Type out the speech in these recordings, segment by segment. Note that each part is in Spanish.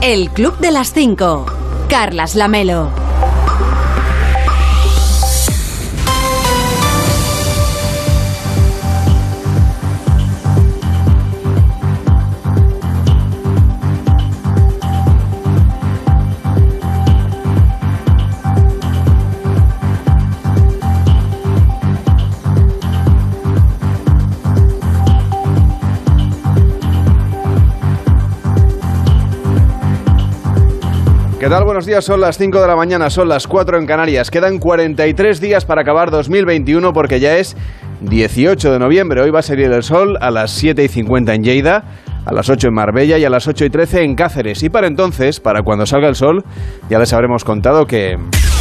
El Club de las 5. Carlas Lamelo. ¿Qué tal? Buenos días, son las 5 de la mañana, son las 4 en Canarias. Quedan 43 días para acabar 2021 porque ya es 18 de noviembre. Hoy va a salir el sol a las 7:50 en Lleida, a las 8 en Marbella y a las 8:13 en Cáceres. Y para entonces, para cuando salga el sol, ya les habremos contado que...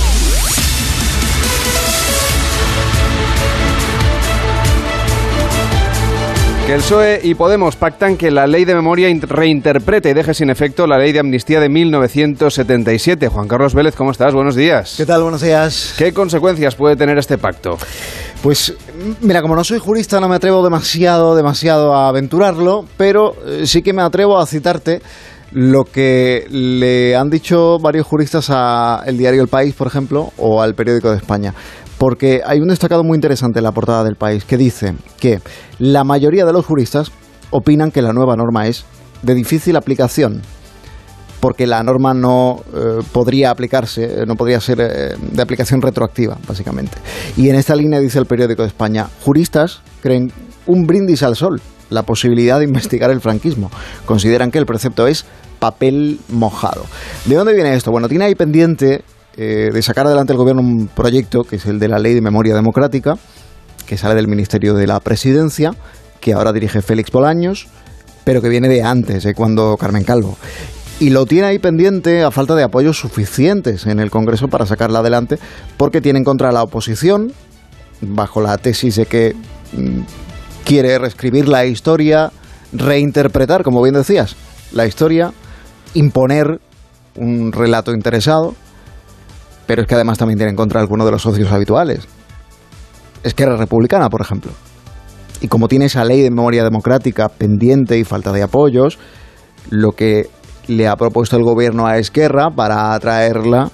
Que el PSOE y Podemos pactan que la ley de memoria reinterprete y deje sin efecto la ley de amnistía de 1977. Juan Carlos Vélez, ¿cómo estás? Buenos días. ¿Qué tal? Buenos días. ¿Qué consecuencias puede tener este pacto? Pues mira, como no soy jurista no me atrevo demasiado a aventurarlo, pero sí que me atrevo a citarte lo que le han dicho varios juristas a el diario El País, por ejemplo, o al Periódico de España. Porque hay un destacado muy interesante en la portada del País que dice que la mayoría de los juristas opinan que la nueva norma es de difícil aplicación, porque la norma no podría aplicarse, no podría ser de aplicación retroactiva, básicamente. Y en esta línea dice el Periódico de España, juristas creen un brindis al sol la posibilidad de investigar el franquismo. Consideran que el precepto es papel mojado. ¿De dónde viene esto? Bueno, tiene ahí pendiente de sacar adelante el gobierno un proyecto que es el de la Ley de Memoria Democrática, que sale del Ministerio de la Presidencia, que ahora dirige Félix Bolaños, pero que viene de antes, cuando Carmen Calvo. Y lo tiene ahí pendiente a falta de apoyos suficientes en el Congreso para sacarla adelante, porque tiene en contra la oposición, bajo la tesis de que quiere reescribir la historia, reinterpretar, como bien decías, la historia, imponer un relato interesado. Pero es que además también tiene en contra algunos de los socios habituales. Esquerra Republicana, por ejemplo. Y como tiene esa ley de memoria democrática pendiente y falta de apoyos, lo que le ha propuesto el gobierno a Esquerra para atraerla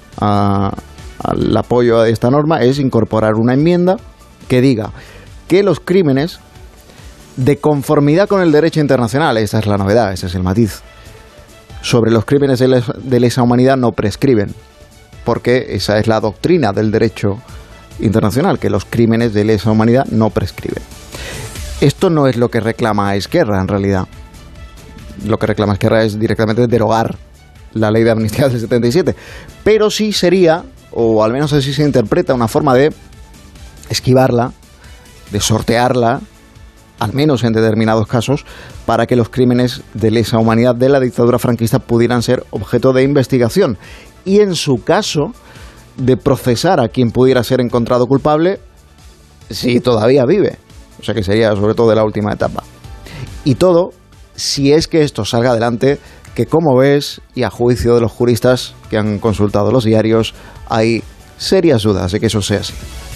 al apoyo a esta norma es incorporar una enmienda que diga que los crímenes de conformidad con el derecho internacional, esa es la novedad, ese es el matiz, sobre los crímenes de lesa humanidad no prescriben. Porque esa es la doctrina del derecho internacional, que los crímenes de lesa humanidad no prescriben. Esto no es lo que reclama Esquerra, en realidad. Lo que reclama Esquerra es directamente derogar la ley de amnistía del 77. Pero sí sería, o al menos así se interpreta, una forma de esquivarla, de sortearla, al menos en determinados casos, para que los crímenes de lesa humanidad de la dictadura franquista pudieran ser objeto de investigación. Y en su caso, de procesar a quien pudiera ser encontrado culpable si todavía vive. O sea que sería sobre todo de la última etapa. Y todo, si es que esto salga adelante, que como ves, y a juicio de los juristas que han consultado los diarios, hay serias dudas de que eso sea así.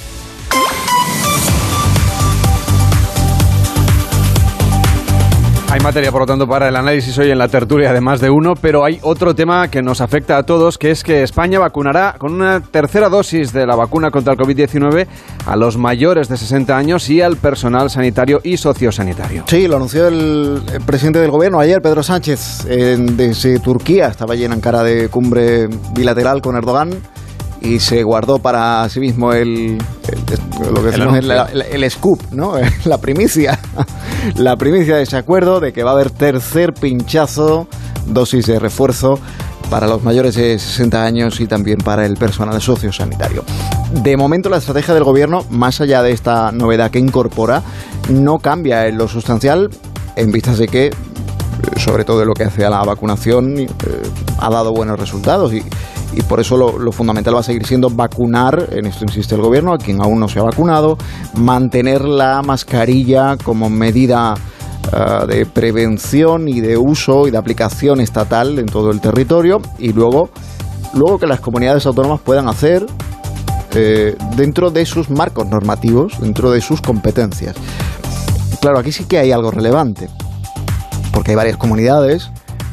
Hay materia, por lo tanto, para el análisis hoy en la tertulia de Más de Uno, pero hay otro tema que nos afecta a todos, que es que España vacunará con una tercera dosis de la vacuna contra el COVID-19 a los mayores de 60 años y al personal sanitario y sociosanitario. Sí, lo anunció el presidente del gobierno ayer, Pedro Sánchez, desde Turquía. Estaba allí en Ankara de cumbre bilateral con Erdogan y se guardó para sí mismo el scoop, ¿no? La primicia de ese acuerdo de que va a haber tercer pinchazo, dosis de refuerzo para los mayores de 60 años y también para el personal sociosanitario. De momento la estrategia del gobierno, más allá de esta novedad que incorpora, no cambia en lo sustancial, en vistas de que, sobre todo en lo que hace a la vacunación, ha dado buenos resultados y por eso lo fundamental va a seguir siendo vacunar, en esto insiste el gobierno, a quien aún no se ha vacunado, mantener la mascarilla como medida de prevención y de uso y de aplicación estatal en todo el territorio, y luego que las comunidades autónomas puedan hacer dentro de sus marcos normativos, dentro de sus competencias. Claro, aquí sí que hay algo relevante, porque hay varias comunidades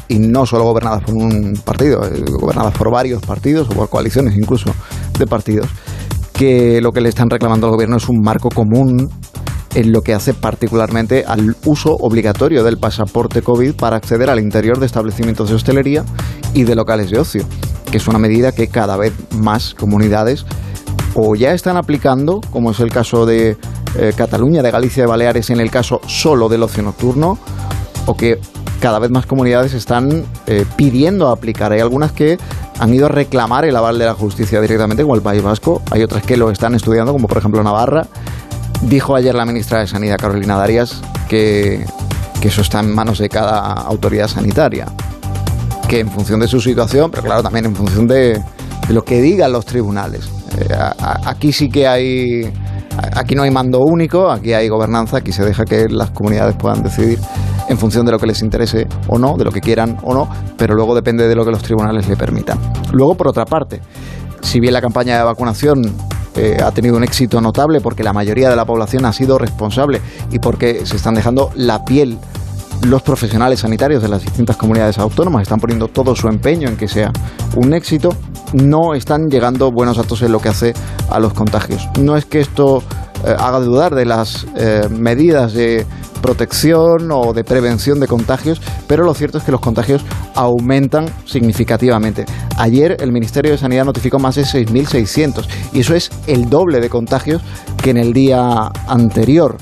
y no solo gobernadas por un partido, gobernadas por varios partidos o por coaliciones incluso de partidos, que lo que le están reclamando al gobierno es un marco común en lo que hace particularmente al uso obligatorio del pasaporte COVID para acceder al interior de establecimientos de hostelería y de locales de ocio, que es una medida que cada vez más comunidades o ya están aplicando, como es el caso de Cataluña, de Galicia, de Baleares, en el caso solo del ocio nocturno, o que cada vez más comunidades están pidiendo aplicar. Hay algunas que han ido a reclamar el aval de la justicia directamente, como el País Vasco. Hay otras que lo están estudiando, como por ejemplo Navarra. Dijo ayer la ministra de Sanidad, Carolina Darias, que eso está en manos de cada autoridad sanitaria, que en función de su situación, pero claro, también en función de lo que digan los tribunales. Aquí sí que hay... Aquí no hay mando único, aquí hay gobernanza, aquí se deja que las comunidades puedan decidir en función de lo que les interese o no, de lo que quieran o no, pero luego depende de lo que los tribunales le permitan. Luego, por otra parte, si bien la campaña de vacunación ha tenido un éxito notable porque la mayoría de la población ha sido responsable y porque se están dejando la piel los profesionales sanitarios de las distintas comunidades autónomas, están poniendo todo su empeño en que sea un éxito, no están llegando buenos datos en lo que hace a los contagios. No es que esto haga dudar de las medidas de protección o de prevención de contagios, pero lo cierto es que los contagios aumentan significativamente. Ayer el Ministerio de Sanidad notificó más de 6.600 y eso es el doble de contagios que en el día anterior.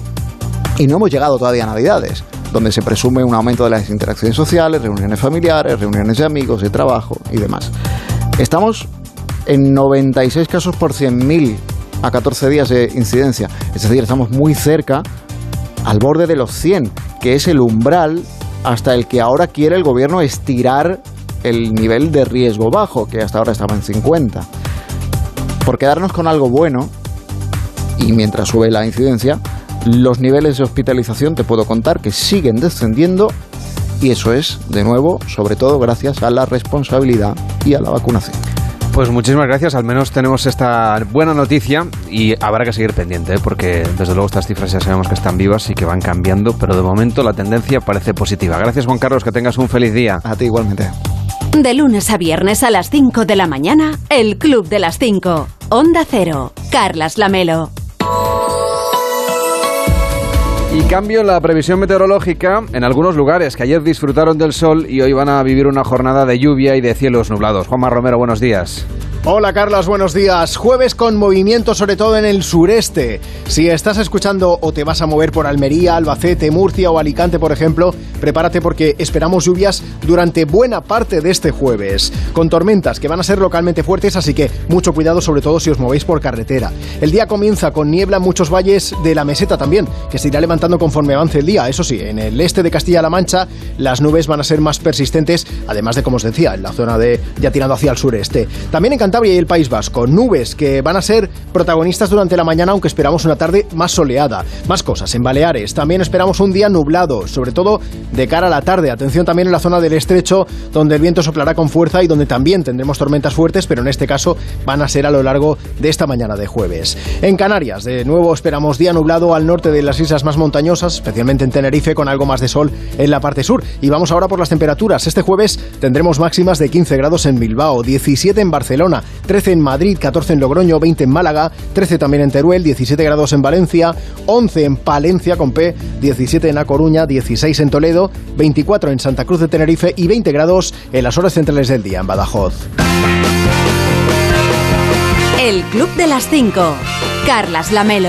Y no hemos llegado todavía a Navidades, donde se presume un aumento de las interacciones sociales, reuniones familiares, reuniones de amigos, de trabajo y demás. Estamos en 96 casos por 100.000 a 14 días de incidencia, es decir, estamos muy cerca, al borde de los 100, que es el umbral hasta el que ahora quiere el gobierno estirar el nivel de riesgo bajo, que hasta ahora estaba en 50. Por quedarnos con algo bueno, y mientras sube la incidencia, los niveles de hospitalización te puedo contar que siguen descendiendo, y eso es, de nuevo, sobre todo gracias a la responsabilidad y a la vacunación. Pues muchísimas gracias, al menos tenemos esta buena noticia y habrá que seguir pendiente, porque desde luego estas cifras ya sabemos que están vivas y que van cambiando, pero de momento la tendencia parece positiva. Gracias, Juan Carlos, que tengas un feliz día. A ti igualmente. De lunes a viernes a las 5 de la mañana, el Club de las 5. Onda Cero, Carlas Lamelo. Y cambio en la previsión meteorológica en algunos lugares que ayer disfrutaron del sol y hoy van a vivir una jornada de lluvia y de cielos nublados. Juanma Romero, buenos días. Hola Carlos, buenos días. Jueves con movimiento sobre todo en el sureste. Si estás escuchando o te vas a mover por Almería, Albacete, Murcia o Alicante, por ejemplo, prepárate porque esperamos lluvias durante buena parte de este jueves, con tormentas que van a ser localmente fuertes, así que mucho cuidado, sobre todo si os movéis por carretera. El día comienza con niebla en muchos valles de la meseta también, que se irá levantando conforme avance el día. Eso sí, en el este de Castilla-La Mancha las nubes van a ser más persistentes, además de, como os decía, en la zona de ya tirando hacia el sureste. También en Cantabria y el País Vasco, nubes que van a ser protagonistas durante la mañana, aunque esperamos una tarde más soleada. Más cosas en Baleares, también esperamos un día nublado, sobre todo de cara a la tarde. Atención también en la zona del estrecho, donde el viento soplará con fuerza y donde también tendremos tormentas fuertes, pero en este caso van a ser a lo largo de esta mañana de jueves. En Canarias, de nuevo esperamos día nublado al norte de las islas más montañosas, especialmente en Tenerife, con algo más de sol en la parte sur. Y vamos ahora por las temperaturas. Este jueves tendremos máximas de 15 grados en Bilbao, 17 en Barcelona, 13 en Madrid, 14 en Logroño, 20 en Málaga, 13 también en Teruel, 17 grados en Valencia, 11 en Palencia con P, 17 en A Coruña, 16 en Toledo, 24 en Santa Cruz de Tenerife y 20 grados en las horas centrales del día en Badajoz. El Club de las 5. Carlas Lamelo.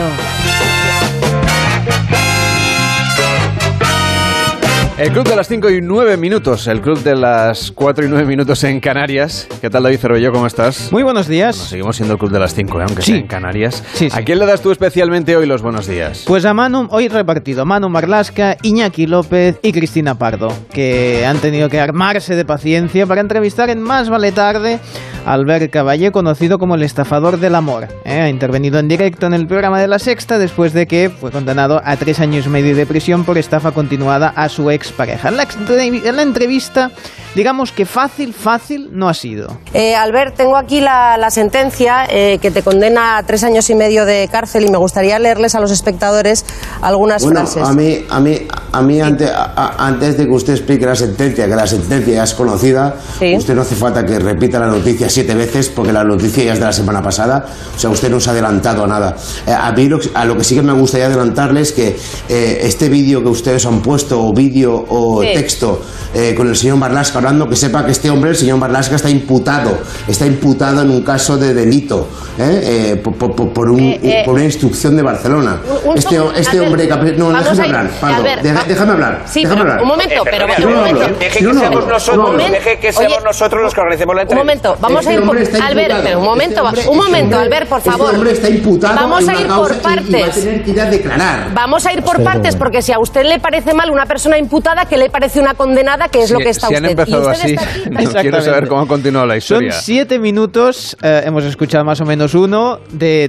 El Club de las 5 y 9 minutos, el Club de las 4 y 9 minutos en Canarias. ¿Qué tal, David Cervelló? ¿Cómo estás? Muy buenos días. Bueno, seguimos siendo el Club de las 5, aunque sí, sea en Canarias. Sí, sí. ¿A quién le das tú especialmente hoy los buenos días? Pues a Manu, hoy repartido, Manu Marlasca, Iñaki López y Cristina Pardo, que han tenido que armarse de paciencia para entrevistar en Más Vale Tarde a Albert Caballé, conocido como el estafador del amor. Ha intervenido en directo en el programa de La Sexta después de que fue condenado a 3 años y medio de prisión por estafa continuada a su ex expareja. La entrevista, digamos que fácil no ha sido. Albert, tengo aquí la sentencia que te condena a 3 años y medio de cárcel y me gustaría leerles a los espectadores algunas frases. A mí antes de que usted explique la sentencia, que la sentencia ya es conocida, ¿sí? Usted no hace falta que repita la noticia 7 veces porque la noticia ya es de la semana pasada, o sea, usted no se ha adelantado a nada. A mí a lo que sí que me gustaría adelantarles que este vídeo que ustedes han puesto, o vídeo o sí, texto, con el señor Marlaska hablando, que sepa que este hombre, el señor Marlaska, está imputado en un caso de delito, por una instrucción de Barcelona. Este hombre... No, déjame hablar, Pardo, déjame hablar. Sí, déjame hablar. Un momento, pero deje que seamos nosotros los que organicemos la entrevista. Un momento, vamos a ir por... Albert, un momento, Albert, por favor. Este hombre está imputado. Vamos a ir por partes. Y va a tener que ir a declarar. Vamos a ir por partes, porque si a usted le parece mal una persona imputada, ¿qué le parece una condenada? Que es lo que está usted. Si han empezado así, no quiero saber cómo ha continuado la historia. Son 7 minutos, hemos escuchado más o menos uno,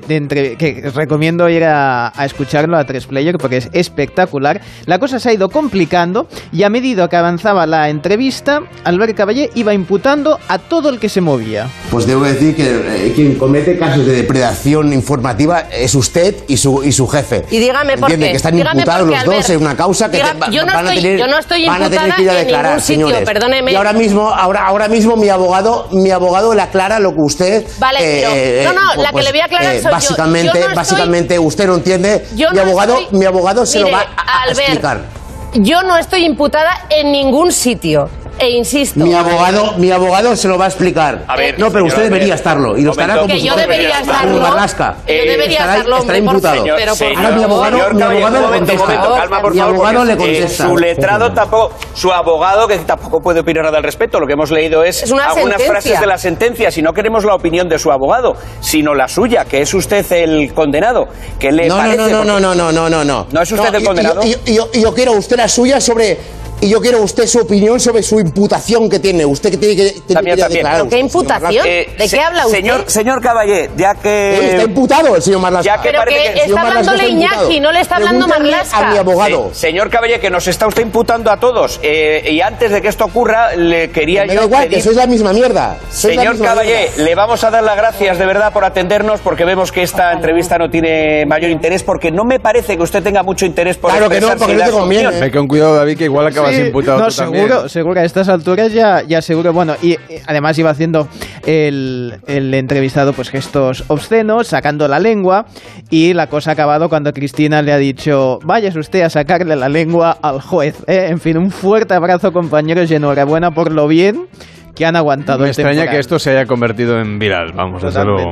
que recomiendo ir a escucharlo a 3Player porque es espectacular. La cosa se ha ido complicando y a medida que avanzaba la entrevista, Albert Caballé iba imputando a todo el que se movía. Pues debo decir que quien comete casos de depredación informativa es usted y su jefe. Y dígame por qué. Que están imputados los dos en una causa que van a tener que ir a declarar, señores. Perdóneme. Y ahora mismo mi abogado le aclara lo que usted... Vale, pero... la que le voy a aclarar soy básicamente usted no entiende. Mi abogado se lo va a explicar. Yo no estoy imputada en ningún sitio. E insisto. Mi abogado se lo va a explicar. A ver, no, pero usted debería estarlo. Y lo estará como yo debería estarlo. Yo debería estarlo, estará imputado. Pero ahora mi abogado le contesta. Calma, por favor. Mi abogado le contesta. Su letrado tampoco, su abogado, que tampoco puede opinar nada al respecto. Lo que hemos leído es algunas frases de la sentencia. Si no queremos la opinión de su abogado, sino la suya, que es usted el condenado. ¿Qué le parece? No. ¿No es usted el condenado? Yo quiero usted la suya sobre... Y yo quiero usted su opinión sobre su imputación que tiene. Usted que tiene que declarar. ¿Pero qué imputación? ¿De qué habla usted? Señor Caballé, ya que... Está imputado el señor Marlaska. Pero que está hablándole Iñaki, no le está hablando Marlaska. A mi abogado. Señor Caballé, que nos está usted imputando a todos. Y antes de que esto ocurra, le quería yo... Me da igual, que sois la misma mierda. Señor Caballé, le vamos a dar las gracias de verdad por atendernos, porque vemos que esta entrevista no tiene mayor interés, porque no me parece que usted tenga mucho interés por expresarse. Claro que no, porque no te conviene. Ve con cuidado, David, que igual acabas imputado. No, seguro, a estas alturas ya seguro. Bueno, y además iba haciendo el entrevistado pues gestos obscenos, sacando la lengua, y la cosa ha acabado cuando Cristina le ha dicho: váyase usted a sacarle la lengua al juez. En fin, un fuerte abrazo, compañeros, y enhorabuena por lo bien que han aguantado. Me extraña que esto se haya convertido en viral, vamos, desde luego.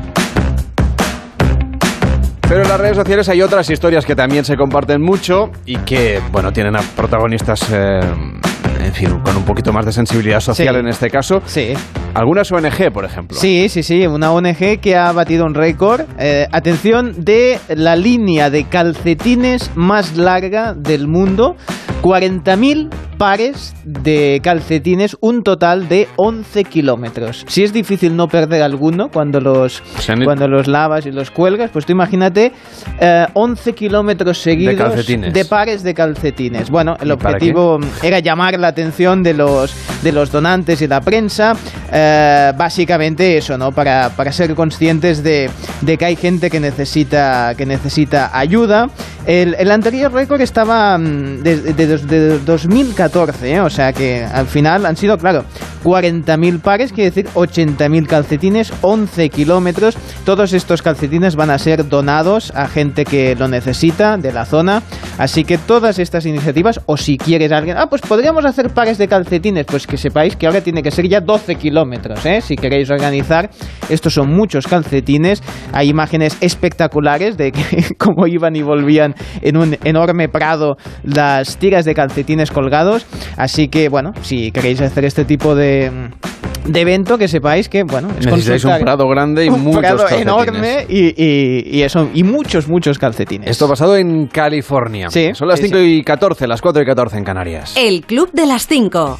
Pero en las redes sociales hay otras historias que también se comparten mucho y que, bueno, tienen a protagonistas, en fin, con un poquito más de sensibilidad social, sí, en este caso. Sí. Algunas ONG, por ejemplo. Sí, una ONG que ha batido un récord, atención, de la línea de calcetines más larga del mundo. 40.000 pares de calcetines, un total de 11 kilómetros. Si es difícil no perder alguno cuando los lavas y los cuelgas, pues tú imagínate 11 kilómetros seguidos de pares de calcetines. Bueno, el objetivo era llamar la atención de los donantes y la prensa, básicamente eso, ¿no? Para ser conscientes de que hay gente que necesita ayuda. El anterior récord estaba desde 2014, o sea que al final han sido, claro, 40.000 pares, quiere decir 80.000 calcetines, 11 kilómetros. Todos estos calcetines van a ser donados a gente que lo necesita de la zona. Así que todas estas iniciativas, o si quieres alguien, pues podríamos hacer pares de calcetines, pues que sepáis que ahora tiene que ser ya 12 kilómetros, si queréis organizar. Estos son muchos calcetines. Hay imágenes espectaculares de cómo iban y volvían en un enorme prado las tiras de calcetines colgados. Así que, bueno, si queréis hacer este tipo de evento, que sepáis que, bueno, es necesitáis un prado grande y muchos calcetines. Enorme y muchos calcetines. Esto ha pasado en California. Sí, son las 5:14, las 4:14 en Canarias. El Club de las 5.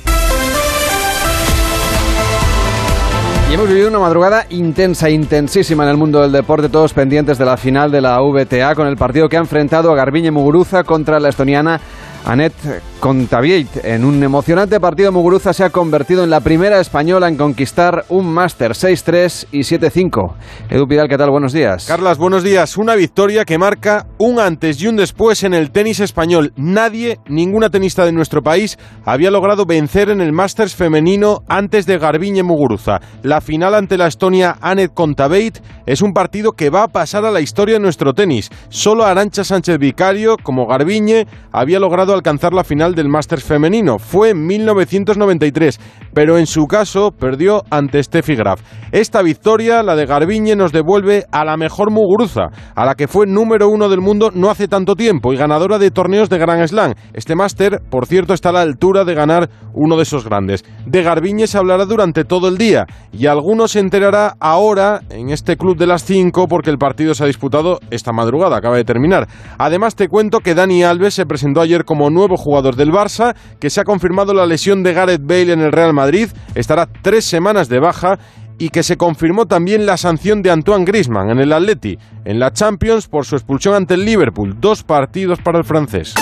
Y hemos vivido una madrugada intensísima en el mundo del deporte, todos pendientes de la final de la WTA, con el partido que ha enfrentado a Garbiñe Muguruza contra la estoniana Anett Contabiet. En un emocionante partido, Muguruza se ha convertido en la primera española en conquistar un máster 6-3 y 7-5. Edu Pidal, ¿qué tal? Buenos días. Carlas, buenos días. Una victoria que marca un antes y un después en el tenis español. Ninguna tenista de nuestro país había logrado vencer en el Masters femenino antes de Garbiñe Muguruza. La final ante la estonia Anett Kontaveit es un partido que va a pasar a la historia de nuestro tenis. Solo Arantxa Sánchez Vicario, como Garbiñe, había logrado alcanzar la final del Masters femenino. Fue en 1993, pero en su caso perdió ante Steffi Graf. Esta victoria, la de Garbiñe, nos devuelve a la mejor Muguruza, a la que fue número 1 del mundo no hace tanto tiempo y ganadora de torneos de Grand Slam. Este máster, por cierto, está a la altura de ganar uno de esos grandes. De Garbiñe se hablará durante todo el día y alguno se enterará ahora en este Club de las 5 porque el partido se ha disputado esta madrugada, acaba de terminar. Además te cuento que Dani Alves se presentó ayer como nuevo jugador del Barça, que se ha confirmado la lesión de Gareth Bale en el Real Madrid, estará 3 semanas de baja, y que se confirmó también la sanción de Antoine Griezmann en el Atleti, en la Champions, por su expulsión ante el Liverpool. 2 partidos para el francés.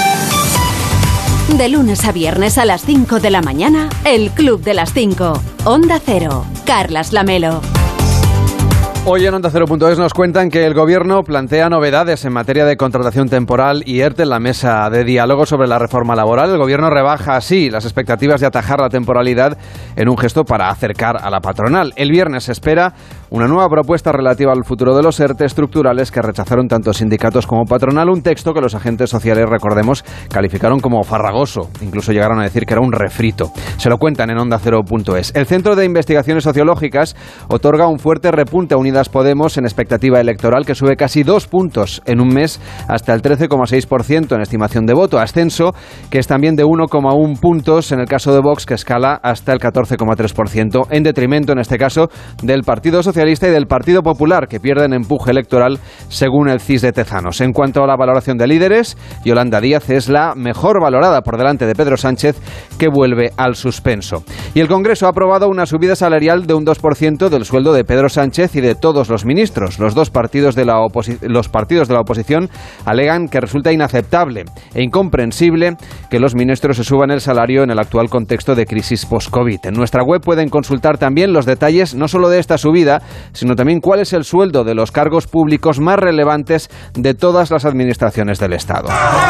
De lunes a viernes a las 5 de la mañana, el Club de las 5. Onda Cero. Carlas Lamelo. Hoy en Onda Cero.es nos cuentan que el Gobierno plantea novedades en materia de contratación temporal y ERTE en la mesa de diálogo sobre la reforma laboral. El Gobierno rebaja así las expectativas de atajar la temporalidad en un gesto para acercar a la patronal. El viernes se espera una nueva propuesta relativa al futuro de los ERTE estructurales que rechazaron tanto sindicatos como patronal, un texto que los agentes sociales, recordemos, calificaron como farragoso. Incluso llegaron a decir que era un refrito. Se lo cuentan en Onda Cero.es. El Centro de Investigaciones Sociológicas otorga un fuerte repunte a Unidas Podemos en expectativa electoral, que sube casi 2 puntos en un mes hasta el 13,6% en estimación de voto, ascenso que es también de 1,1 puntos en el caso de Vox, que escala hasta el 14,3%, en detrimento en este caso del Partido Socialista y del Partido Popular, que pierden empuje electoral según el CIS de Tezanos. En cuanto a la valoración de líderes, Yolanda Díaz es la mejor valorada por delante de Pedro Sánchez, que vuelve al suspenso. Y el Congreso ha aprobado una subida salarial de un 2% del sueldo de Pedro Sánchez y de todos los ministros. Los partidos de la oposición alegan que resulta inaceptable e incomprensible que los ministros se suban el salario en el actual contexto de crisis post-COVID. En nuestra web pueden consultar también los detalles no solo de esta subida, sino también cuál es el sueldo de los cargos públicos más relevantes de todas las administraciones del Estado.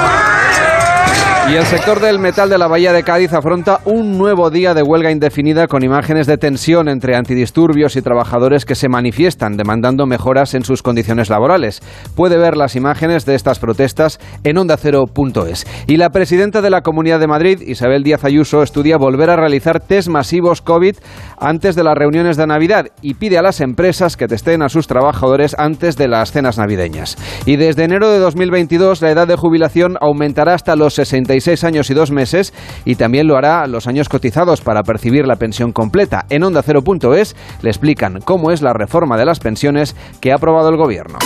Y el sector del metal de la Bahía de Cádiz afronta un nuevo día de huelga indefinida con imágenes de tensión entre antidisturbios y trabajadores que se manifiestan demandando mejoras en sus condiciones laborales. Puede ver las imágenes de estas protestas en ondacero.es. Y la presidenta de la Comunidad de Madrid, Isabel Díaz Ayuso, estudia volver a realizar test masivos COVID antes de las reuniones de Navidad y pide a las empresas que testen a sus trabajadores antes de las cenas navideñas. Y desde enero de 2022 la edad de jubilación aumentará hasta los 66 años y 2 meses y también lo hará los años cotizados para percibir la pensión completa. En ondacero.es le explican cómo es la reforma de las pensiones que ha aprobado el Gobierno.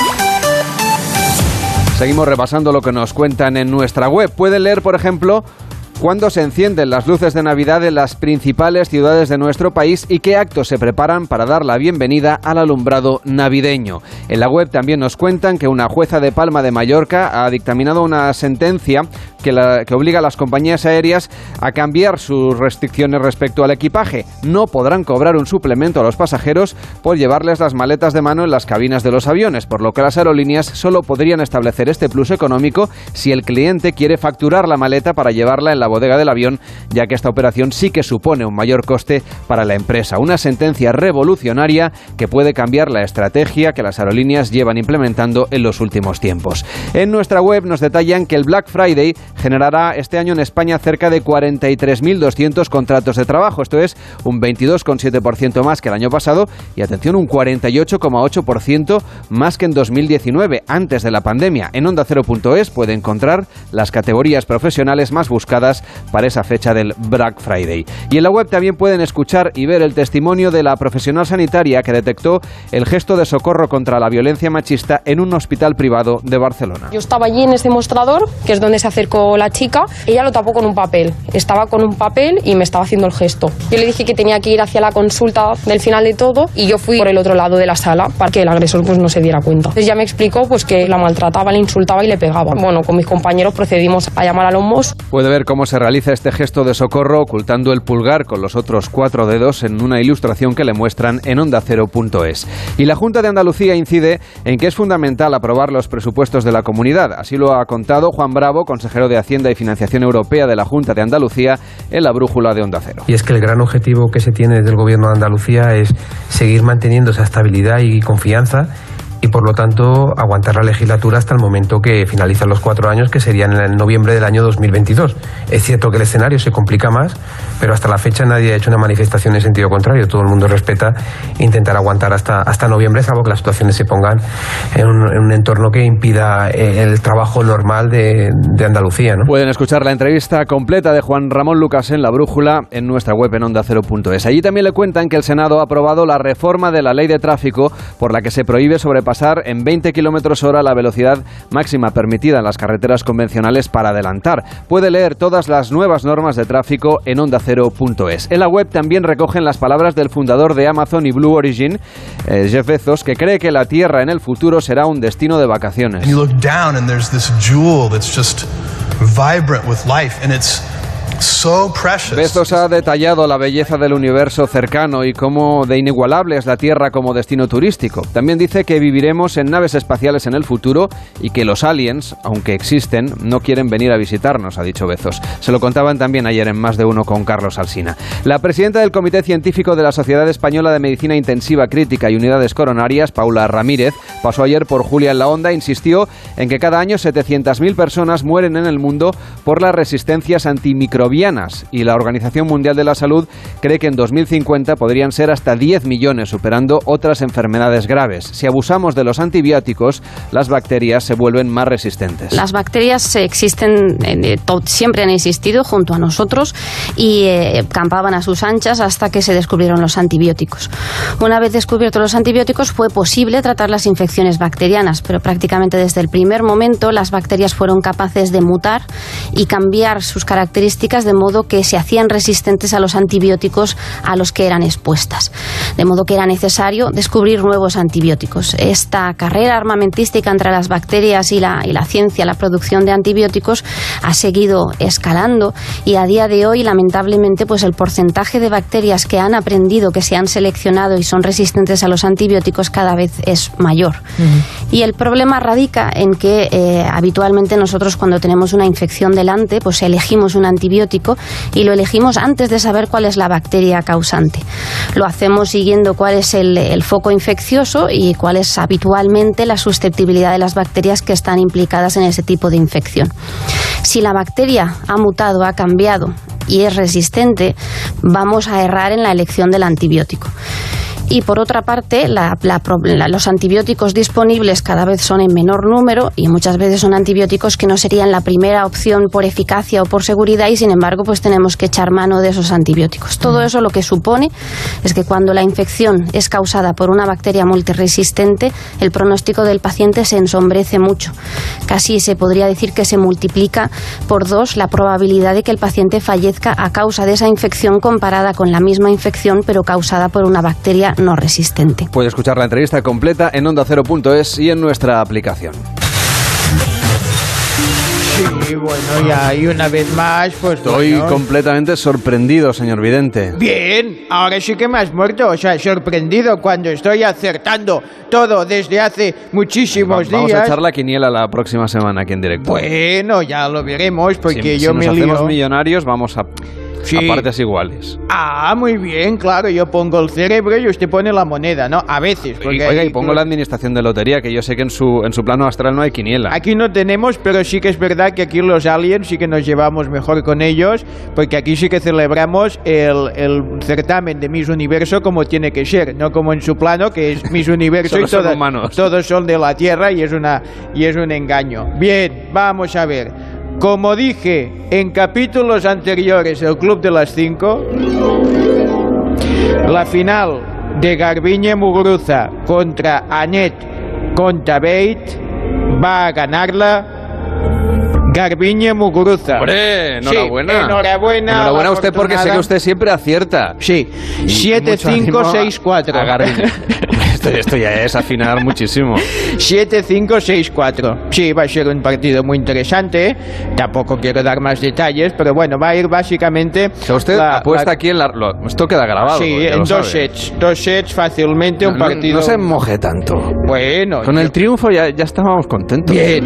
Seguimos repasando lo que nos cuentan en nuestra web. Pueden leer, por ejemplo, cuándo se encienden las luces de Navidad en las principales ciudades de nuestro país y qué actos se preparan para dar la bienvenida al alumbrado navideño. En la web también nos cuentan que una jueza de Palma de Mallorca ha dictaminado una sentencia que obliga a las compañías aéreas a cambiar sus restricciones respecto al equipaje. No podrán cobrar un suplemento a los pasajeros por llevarles las maletas de mano en las cabinas de los aviones, por lo que las aerolíneas solo podrían establecer este plus económico si el cliente quiere facturar la maleta para llevarla en la bodega del avión, ya que esta operación sí que supone un mayor coste para la empresa. Una sentencia revolucionaria que puede cambiar la estrategia que las aerolíneas llevan implementando en los últimos tiempos. En nuestra web nos detallan que el Black Friday generará este año en España cerca de 43.200 contratos de trabajo. Esto es un 22,7% más que el año pasado y, atención, un 48,8% más que en 2019, antes de la pandemia. En ondacero.es puede encontrar las categorías profesionales más buscadas para esa fecha del Black Friday. Y en la web también pueden escuchar y ver el testimonio de la profesional sanitaria que detectó el gesto de socorro contra la violencia machista en un hospital privado de Barcelona. Yo estaba allí en este mostrador, que es donde se acercó vio la chica, ella lo tapó con un papel. Estaba con un papel y me estaba haciendo el gesto. Yo le dije que tenía que ir hacia la consulta del final de todo y yo fui por el otro lado de la sala para que el agresor pues no se diera cuenta. Entonces ya me explicó pues que la maltrataba, le insultaba y le pegaba. Bueno, con mis compañeros procedimos a llamar a los Mossos. Puede ver cómo se realiza este gesto de socorro ocultando el pulgar con los otros 4 dedos en una ilustración que le muestran en ondacero.es. Y la Junta de Andalucía incide en que es fundamental aprobar los presupuestos de la comunidad. Así lo ha contado Juan Bravo, consejero de Hacienda y Financiación Europea de la Junta de Andalucía, en la brújula de Onda Cero. Y es que el gran objetivo que se tiene desde el Gobierno de Andalucía es seguir manteniendo esa estabilidad y confianza y, por lo tanto, aguantar la legislatura hasta el momento que finalizan los 4 años, que serían en el noviembre del año 2022. Es cierto que el escenario se complica más, pero hasta la fecha nadie ha hecho una manifestación en sentido contrario. Todo el mundo respeta intentar aguantar hasta noviembre, salvo que las situaciones se pongan en un entorno que impida el trabajo normal de Andalucía, ¿no? Pueden escuchar la entrevista completa de Juan Ramón Lucas en la brújula en nuestra web en ondacero.es. Allí también le cuentan que el Senado ha aprobado la reforma de la ley de tráfico por la que se prohíbe sobrepasar en 20 km/h la velocidad máxima permitida en las carreteras convencionales para adelantar. Puede leer todas las nuevas normas de tráfico en ondacero.es. En la web también recogen las palabras del fundador de Amazon y Blue Origin, Jeff Bezos, que cree que la Tierra en el futuro será un destino de vacaciones. And you look down and there's this jewel that's just vibrant with life and it's so precious. Bezos ha detallado la belleza del universo cercano y cómo de inigualable es la Tierra como destino turístico. También dice que viviremos en naves espaciales en el futuro y que los aliens, aunque existen, no quieren venir a visitarnos, ha dicho Bezos. Se lo contaban también ayer en Más de Uno con Carlos Alsina. La presidenta del Comité Científico de la Sociedad Española de Medicina Intensiva Crítica y Unidades Coronarias, Paula Ramírez, pasó ayer por Julia en la Onda e insistió en que cada año 700.000 personas mueren en el mundo por las resistencias antimicrobianas y la Organización Mundial de la Salud cree que en 2050 podrían ser hasta 10 millones, superando otras enfermedades graves. Si abusamos de los antibióticos, las bacterias se vuelven más resistentes. Las bacterias existen, siempre han existido junto a nosotros y campaban a sus anchas hasta que se descubrieron los antibióticos. Una vez descubiertos los antibióticos fue posible tratar las infecciones bacterianas, pero prácticamente desde el primer momento las bacterias fueron capaces de mutar y cambiar sus características de modo que se hacían resistentes a los antibióticos a los que eran expuestas. De modo que era necesario descubrir nuevos antibióticos. Esta carrera armamentística entre las bacterias y la ciencia, la producción de antibióticos, ha seguido escalando y a día de hoy, lamentablemente, pues el porcentaje de bacterias que han aprendido, que se han seleccionado y son resistentes a los antibióticos cada vez es mayor. Y el problema radica en que habitualmente nosotros cuando tenemos una infección delante, pues elegimos un antibiótico y lo elegimos antes de saber cuál es la bacteria causante. Lo hacemos siguiendo cuál es el foco infeccioso y cuál es habitualmente la susceptibilidad de las bacterias que están implicadas en ese tipo de infección. Si la bacteria ha mutado, ha cambiado y es resistente, vamos a errar en la elección del antibiótico. Y por otra parte, los antibióticos disponibles cada vez son en menor número y muchas veces son antibióticos que no serían la primera opción por eficacia o por seguridad y sin embargo pues tenemos que echar mano de esos antibióticos. Todo eso lo que supone es que cuando la infección es causada por una bacteria multiresistente, el pronóstico del paciente se ensombrece mucho. Casi se podría decir que se multiplica por 2 la probabilidad de que el paciente fallezca a causa de esa infección comparada con la misma infección pero causada por una bacteria no resistente. Puede escuchar la entrevista completa en ondacero.es y en nuestra aplicación. Sí, bueno, y una vez más, pues estoy completamente sorprendido, señor vidente. Bien, ahora sí que me has muerto, o sea, sorprendido cuando estoy acertando todo desde hace muchísimos días. Vamos a echar la quiniela la próxima semana aquí en directo. Bueno, ya lo veremos, porque yo me lío. Si nos hacemos millonarios, vamos a partes iguales. Ah, muy bien, claro, yo pongo el cerebro y usted pone la moneda, ¿no? A veces. Oiga, y pongo la administración de lotería, que yo sé que en su plano astral no hay quiniela. Aquí no tenemos, pero sí que es verdad que aquí los aliens sí que nos llevamos mejor con ellos, porque aquí sí que celebramos el certamen de Miss Universo como tiene que ser, no como en su plano, que es Miss Universo y todos son de la Tierra y es un engaño. Bien, vamos a ver. Como dije en capítulos anteriores del Club de las 5, la final de Garbiñe Muguruza contra Anet Contabate va a ganarla Garbiñe Muguruza. ¡Hombre! Enhorabuena. Sí, enhorabuena a usted porque sé que usted siempre acierta. Sí, 7564. A Garbiñe. Esto ya es afinar muchísimo. 7564. Sí, va a ser un partido muy interesante. Tampoco quiero dar más detalles, pero bueno, va a ir básicamente... O sea, usted apuesta aquí en esto queda grabado. Sí, en dos sets fácilmente un partido... No se moje tanto. Bueno... Con el triunfo ya estábamos contentos. Bien.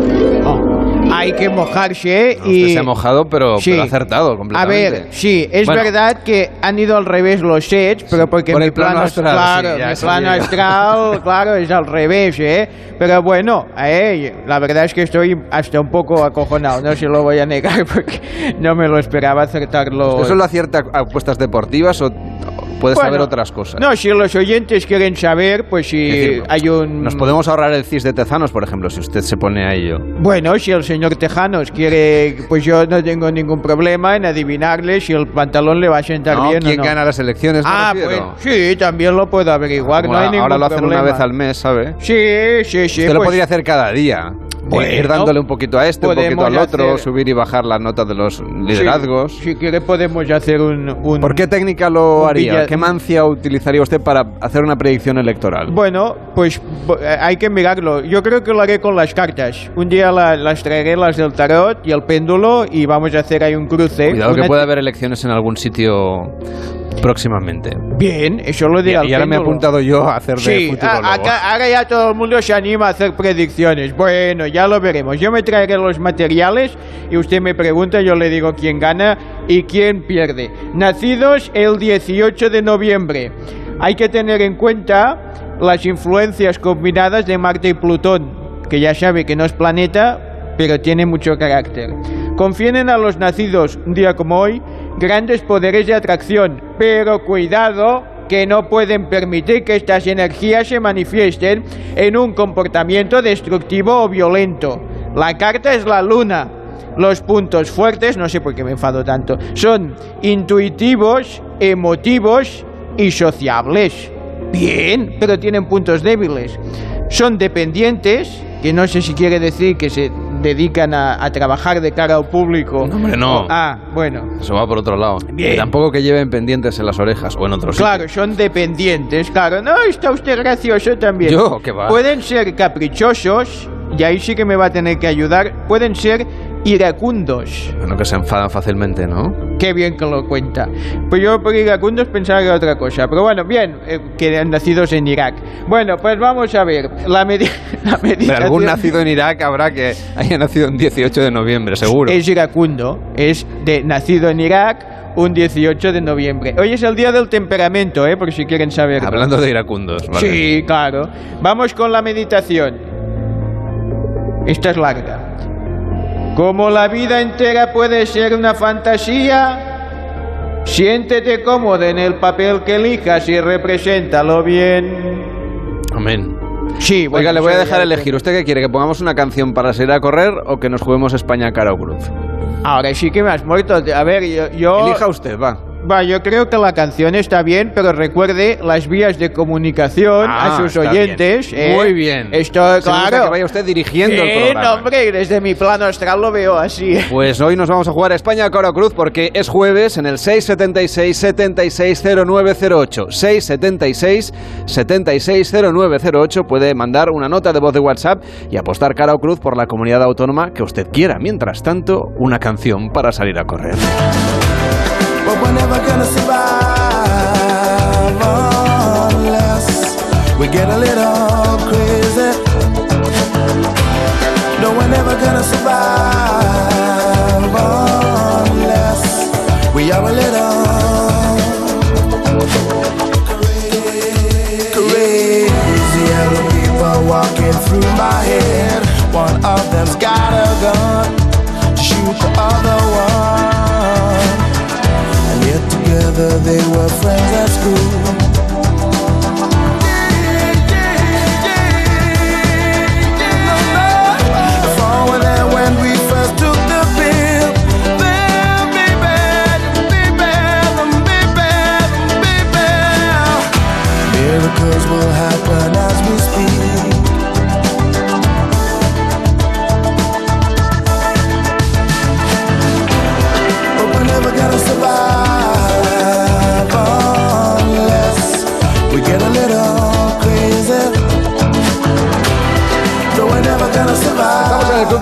Hay que mojarse y... Usted se ha mojado, pero ha acertado completamente. A ver, sí, es verdad que han ido al revés los sets, pero porque por mi plano astral, claro, mi plano astral, claro, es al revés, Pero bueno, la verdad es que estoy hasta un poco acojonado, no se lo voy a negar, porque no me lo esperaba acertarlo. ¿Eso lo acierta a apuestas deportivas o puedes saber otras cosas? No, si los oyentes quieren saber, pues si hay un... Nos podemos ahorrar el CIS de Tezanos, por ejemplo, si usted se pone a ello. Bueno, si el señor Tejanos quiere, pues yo no tengo ningún problema en adivinarle si el pantalón le va a sentar bien ¿quién o no. gana las elecciones? Pues sí, también lo puedo averiguar, no hay ningún problema. Ahora lo hacen una vez al mes, ¿sabe? Sí. Usted lo podría hacer cada día. Ir dándole un poquito a este, un poquito al otro, subir y bajar las notas de los liderazgos. Si quiere podemos hacer un... ¿Por qué técnica lo haría? ¿Qué mancia utilizaría usted para hacer una predicción electoral? Bueno, pues hay que mirarlo. Yo creo que lo haré con las cartas. Un día las traeré, las del tarot y el péndulo, y vamos a hacer ahí un cruce. Cuidado que puede haber elecciones en algún sitio próximamente. Bien, eso lo dirá el y ahora me he apuntado yo a hacer de futurólogo. Ahora ya todo el mundo se anima a hacer predicciones. Bueno, ya lo veremos. Yo me traeré los materiales y usted me pregunta, yo le digo quién gana y quién pierde. Nacidos el 18 de noviembre. Hay que tener en cuenta las influencias combinadas de Marte y Plutón, que ya sabe que no es planeta, pero tiene mucho carácter. Confieren a los nacidos un día como hoy grandes poderes de atracción, pero cuidado que no pueden permitir que estas energías se manifiesten en un comportamiento destructivo o violento. La carta es la luna. Los puntos fuertes, no sé por qué me enfado tanto, son intuitivos, emotivos y sociables. Bien, pero tienen puntos débiles. Son dependientes, que no sé si quiere decir que se dedican a trabajar de cara al público. No, hombre, no. Bueno. Eso va por otro lado. Bien. Y tampoco que lleven pendientes en las orejas o en otros Claro, sitios. son dependientes, claro. No, está usted gracioso también. ¿Yo? ¿Qué va? Pueden ser caprichosos, y ahí sí que me va a tener que ayudar. Pueden ser iracundos. Bueno, que se enfadan fácilmente, ¿no? Qué bien que lo cuenta. Pues yo por iracundos pensaba que era otra cosa. Pero bueno, bien, que han nacidos en Irak. Bueno, pues vamos a ver. La meditación... Algún nacido en Irak habrá que haya nacido el 18 de noviembre, seguro. Es iracundo. Es nacido en Irak un 18 de noviembre. Hoy es el día del temperamento, por si quieren saber. Hablando de iracundos, ¿vale? Sí, claro. Vamos con la meditación. Esta es larga. Como la vida entera puede ser una fantasía, siéntete cómodo en el papel que elijas y represéntalo bien. Amén. Sí, bueno, oiga, le voy a dejar elegir. ¿Usted qué quiere? ¿Que pongamos una canción para salir a correr o que nos juguemos España cara o cruz? Ahora sí que me has muerto. A ver, yo... Elija usted, va. Yo creo que la canción está bien, pero recuerde las vías de comunicación a sus oyentes. Bien. Muy bien. Esto, claro. Que vaya usted dirigiendo el programa. Hombre, desde mi plano astral lo veo así. Pues hoy nos vamos a jugar a España cara o cruz porque es jueves en el 676-760908. 676-760908. Puede mandar una nota de voz de WhatsApp y apostar cara o cruz por la comunidad autónoma que usted quiera. Mientras tanto, una canción para salir a correr. But we're never gonna survive unless we get a little crazy. No, we're never gonna survive unless we are a little crazy. And the people walking through my head, one of them's got a gun to shoot the other one. Together they were friends at school. If all were there when we first took the pill, then be bad, be bad, be bad, be bad. Miracles will happen as we speak.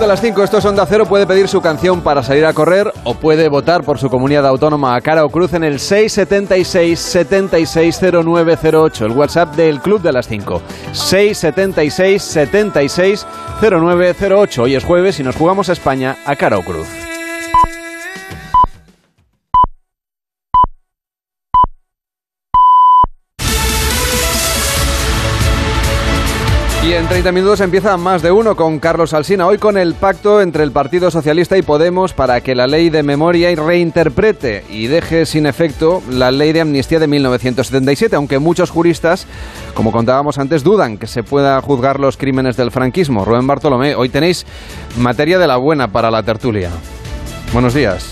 las 5, esto es Onda Cero. Puede pedir su canción para salir a correr o puede votar por su comunidad autónoma a cara o cruz en el 676 760908, el WhatsApp del Club de las 5. 676 760908. Hoy es jueves y nos jugamos a España a cara o cruz. Y en 30 minutos empieza Más de Uno con Carlos Alsina. Hoy con el pacto entre el Partido Socialista y Podemos para que la ley de memoria reinterprete y deje sin efecto la ley de amnistía de 1977, aunque muchos juristas, como contábamos antes, dudan que se pueda juzgar los crímenes del franquismo. Rubén Bartolomé, hoy tenéis materia de la buena para la tertulia. Buenos días.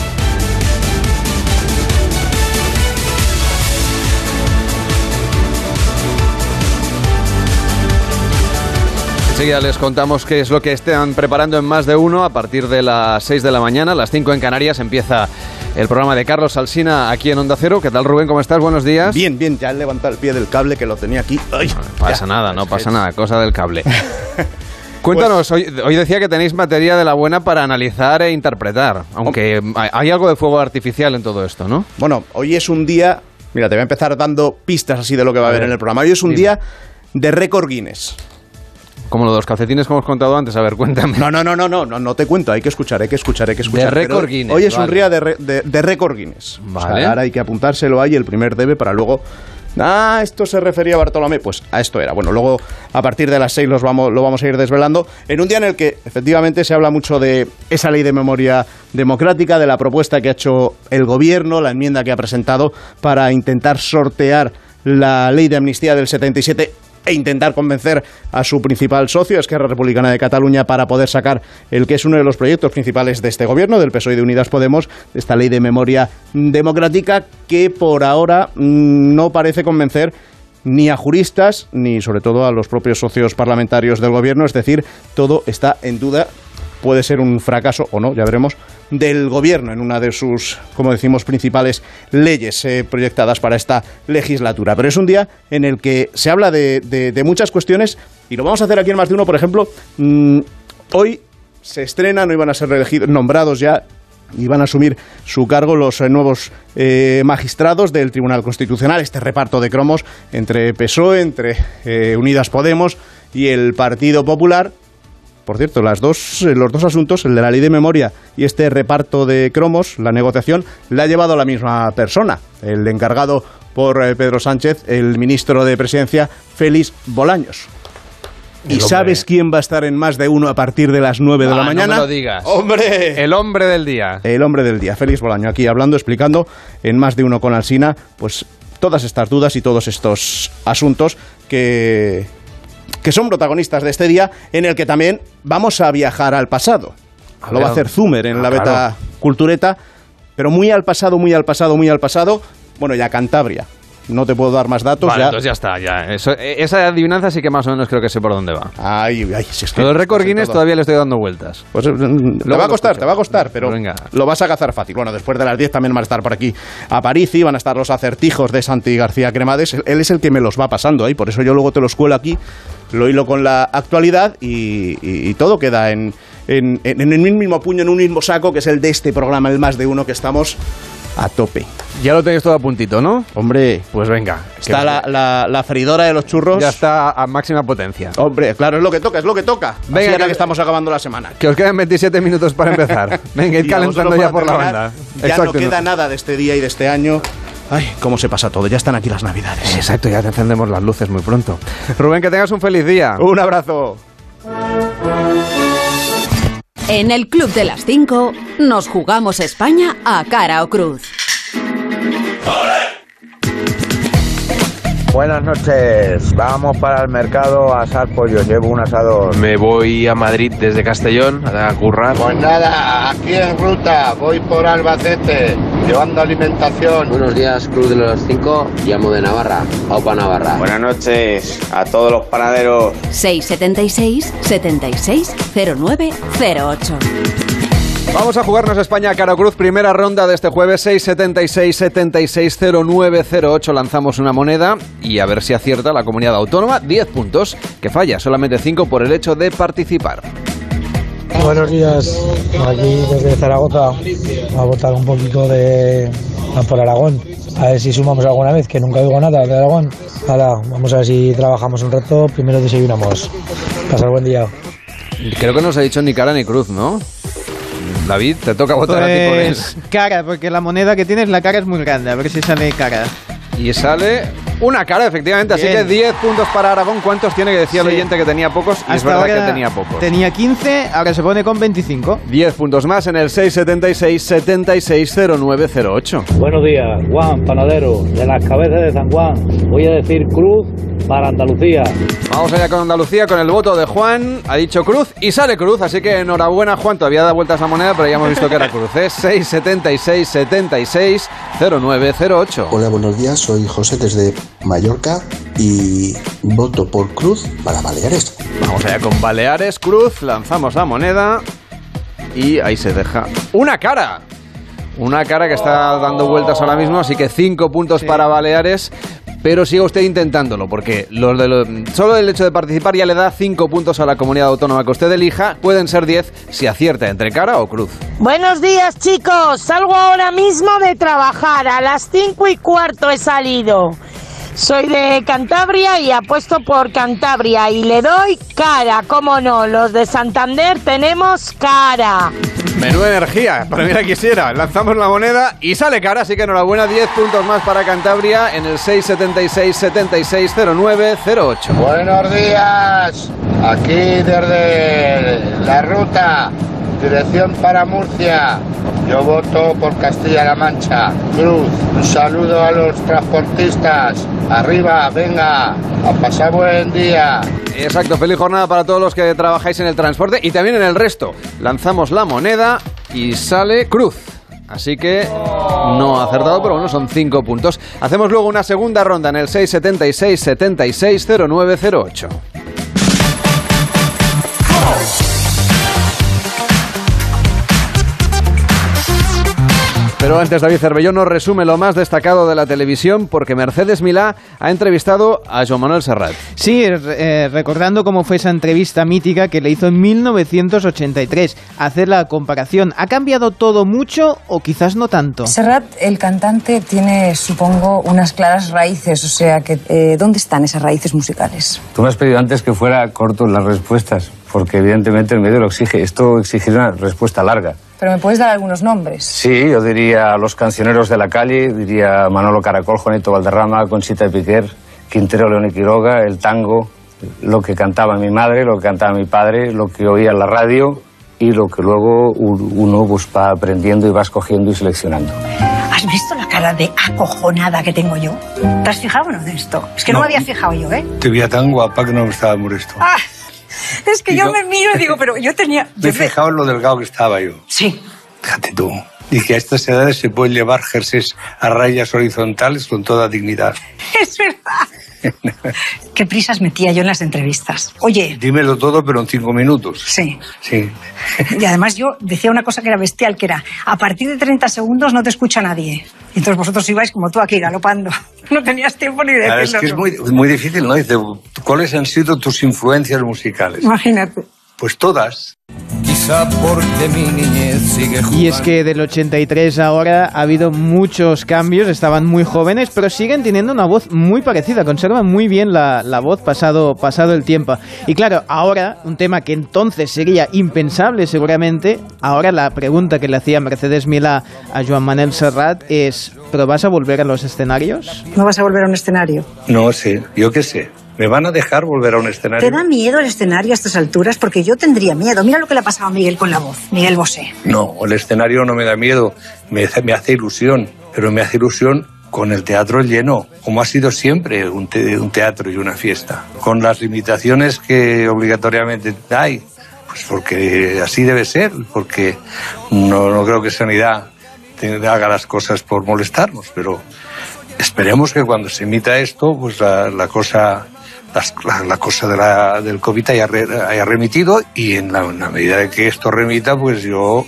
Enseguida les contamos qué es lo que están preparando en Más de Uno. A partir de las 6 de la mañana, las 5 en Canarias, empieza el programa de Carlos Alsina aquí en Onda Cero. ¿Qué tal, Rubén? ¿Cómo estás? Buenos días. Bien, bien, ya he levantado el pie del cable que lo tenía aquí. Ay, no pasa nada, no pasa nada, cosa del cable. Cuéntanos, hoy decía que tenéis materia de la buena para analizar e interpretar, aunque hay algo de fuego artificial en todo esto, ¿no? Bueno, hoy es un día, mira, te voy a empezar dando pistas así de lo que va a haber en el programa. Hoy es un día de récord Guinness. Como lo de los calcetines que hemos contado antes, a ver, cuéntame. No te cuento, hay que escuchar. De récord Guinness. Hoy es un día de récord Guinness. Vale. O sea, ahora hay que apuntárselo ahí, el primer debe, para luego... esto se refería a Bartolomé. Pues a esto era. Bueno, luego a partir de las 6 lo vamos a ir desvelando. En un día en el que efectivamente se habla mucho de esa ley de memoria democrática, de la propuesta que ha hecho el gobierno, la enmienda que ha presentado para intentar sortear la ley de amnistía del 77 e intentar convencer a su principal socio, Esquerra Republicana de Cataluña, para poder sacar el que es uno de los proyectos principales de este gobierno, del PSOE y de Unidas Podemos, esta ley de memoria democrática que por ahora no parece convencer ni a juristas ni sobre todo a los propios socios parlamentarios del gobierno. Es decir, todo está en duda. Puede ser un fracaso o no, ya veremos, del gobierno en una de sus, como decimos, principales leyes proyectadas para esta legislatura. Pero es un día en el que se habla de muchas cuestiones y lo vamos a hacer aquí en Más de Uno. Por ejemplo, hoy se estrenan, hoy van a ser nombrados ya y van a asumir su cargo los nuevos magistrados del Tribunal Constitucional, este reparto de cromos entre PSOE, entre Unidas Podemos y el Partido Popular. Por cierto, los dos asuntos, el de la ley de memoria y este reparto de cromos, la negociación, la ha llevado la misma persona, el encargado por Pedro Sánchez, el ministro de Presidencia, Félix Bolaños. ¿Y sabes quién va a estar en Más de Uno a partir de las 9 de la mañana? No me lo digas. ¡Hombre! El hombre del día. El hombre del día, Félix Bolaños, aquí hablando, explicando en Más de Uno con Alsina, pues todas estas dudas y todos estos asuntos que son protagonistas de este día, en el que también vamos a viajar al pasado. Lo va a hacer Zumer en la Beta Cultureta, pero muy al pasado. Bueno, ya Cantabria. No te puedo dar más datos. Vale, entonces ya está. Esa adivinanza sí que más o menos creo que sé por dónde va. Si es que el récord Guinness todavía le estoy dando vueltas. Pues te va a costar, pero venga, lo vas a cazar fácil. Bueno, después de las 10 también van a estar por aquí Aparici, van a estar los acertijos de Santi García Cremades. Él es el que me los va pasando ahí, por eso yo luego te los cuelo aquí, lo hilo con la actualidad y todo queda en el mismo puño, en un mismo saco, que es el de este programa, el Más de Uno, que estamos a tope. Ya lo tenéis todo a puntito, ¿no? Hombre, pues venga. Está la freidora de los churros. Ya está a máxima potencia. Hombre, claro, es lo que toca. Venga, ahora que estamos acabando la semana. Que os quedan 27 minutos para empezar. Venga, id calentando ya por la banda. Ya no queda nada de este día y de este año. Ay, cómo se pasa todo. Ya están aquí las Navidades. Exacto, ya te encendemos las luces muy pronto. Rubén, que tengas un feliz día. Un abrazo. En el Club de las 5 nos jugamos España a cara o cruz. Buenas noches, vamos para el mercado a asar pollo, llevo un asador. Me voy a Madrid desde Castellón a currar. Pues nada, aquí en ruta, voy por Albacete, llevando alimentación. Buenos días, Club de los 5, llamo de Navarra, Aupa Navarra. Buenas noches a todos los panaderos. 676 76 09 08. Vamos a jugarnos España a cara o cruz, primera ronda de este jueves, 676 76 09 08. Lanzamos una moneda y a ver si acierta la comunidad autónoma. 10 puntos, que falla, solamente 5 por el hecho de participar. Buenos días, aquí desde Zaragoza, a votar un poquito por Aragón, a ver si sumamos alguna vez, que nunca oigo nada de Aragón. Vamos a ver si trabajamos un rato, primero desayunamos. Pasar buen día. Creo que no se ha dicho ni cara ni cruz, ¿no? David, te toca votar a ti por él. Cara, porque la moneda que tienes, la cara es muy grande, a ver si sale cara. Y sale una cara, efectivamente. Bien. Así que 10 puntos para Aragón. ¿Cuántos tiene? Que decía el oyente que tenía pocos. Y es verdad que tenía pocos. Tenía 15, ahora se pone con 25. 10 puntos más en el 676-760908. Buenos días, Juan Panadero, de las Cabezas de San Juan. Voy a decir cruz para Andalucía. Vamos allá con Andalucía, con el voto de Juan. Ha dicho cruz y sale cruz. Así que enhorabuena, Juan. Todavía da vueltas la moneda, pero ya hemos visto que era cruz. 676-760908. Hola, buenos días. Soy José desde Mallorca y voto por cruz para Baleares. Vamos allá con Baleares, cruz. Lanzamos la moneda y ahí se deja una cara. Una cara que está dando vueltas ahora mismo. Así que 5 puntos para Baleares. Pero siga usted intentándolo, porque solo el hecho de participar ya le da 5 puntos a la comunidad autónoma que usted elija. Pueden ser 10 si acierta entre cara o cruz. Buenos días, chicos. Salgo ahora mismo de trabajar. A las 5:15 he salido. Soy de Cantabria y apuesto por Cantabria. Y le doy cara, cómo no. Los de Santander tenemos cara. Menuda energía, pero mira quisiera. Lanzamos la moneda y sale cara, así que enhorabuena, 10 puntos más para Cantabria en el 676-760908. Buenos días, aquí desde la ruta, dirección para Murcia. Yo voto por Castilla-La Mancha, cruz. Un saludo a los transportistas. Arriba, venga, a pasar buen día. Exacto, feliz jornada para todos los que trabajáis en el transporte y también en el resto. Lanzamos la moneda y sale cruz. Así que no ha acertado, pero bueno, son 5 puntos. Hacemos luego una segunda ronda en el 676-760908. Pero antes David Cervelló nos resume lo más destacado de la televisión, porque Mercedes Milá ha entrevistado a Joan Manuel Serrat. Sí, recordando cómo fue esa entrevista mítica que le hizo en 1983. Hacer la comparación. ¿Ha cambiado todo mucho o quizás no tanto? Serrat, el cantante, tiene, supongo, unas claras raíces. O sea, que ¿dónde están esas raíces musicales? Tú me has pedido antes que fuera corto en las respuestas, porque evidentemente el medio lo exige. Esto exige una respuesta larga. ¿Pero me puedes dar algunos nombres? Sí, yo diría Los Cancioneros de la Calle, diría Manolo Caracol, Juanito Valderrama, Conchita Piquer, Quintero, León y Quiroga, el tango, lo que cantaba mi madre, lo que cantaba mi padre, lo que oía en la radio y lo que luego uno pues va aprendiendo y va escogiendo y seleccionando. ¿Has visto la cara de acojonada que tengo yo? ¿Te has fijado en esto? Es que no me había fijado yo, ¿eh? Te veía tan guapa que no me estaba molesto. Ah. Es que yo me miro y digo, pero yo tenía... Me he fijado en lo delgado que estaba yo. Sí. Fíjate tú. Y que a estas edades se pueden llevar jerseys a rayas horizontales con toda dignidad. Es verdad. Qué prisas metía yo en las entrevistas. Oye... Dímelo todo, pero en 5 minutos. Sí. Sí. Y además yo decía una cosa que era bestial, que era, a partir de 30 segundos no te escucha nadie. Y entonces vosotros ibais como tú aquí, galopando. No tenías tiempo ni de decirlo. Es que es muy difícil, ¿no? Dice, ¿cuáles han sido tus influencias musicales? Imagínate. Pues todas. Quizá porque mi niñez sigue jugando. Y es que del 83 ahora ha habido muchos cambios, estaban muy jóvenes, pero siguen teniendo una voz muy parecida, conservan muy bien la voz pasado el tiempo. Y claro, ahora, un tema que entonces sería impensable seguramente, ahora la pregunta que le hacía Mercedes Milá a Joan Manuel Serrat es, ¿pero vas a volver a los escenarios? ¿No vas a volver a un escenario? No sé, yo qué sé. ¿Me van a dejar volver a un escenario? ¿Te da miedo el escenario a estas alturas? Porque yo tendría miedo. Mira lo que le ha pasado a Miguel con la voz, Miguel Bosé. No, el escenario no me da miedo, me hace ilusión, pero me hace ilusión con el teatro lleno, como ha sido siempre un teatro y una fiesta, con las limitaciones que obligatoriamente hay, pues porque así debe ser, porque no creo que Sanidad haga las cosas por molestarnos, pero esperemos que cuando se emita esto, pues la cosa del COVID haya remitido, y en la medida de que esto remita, pues yo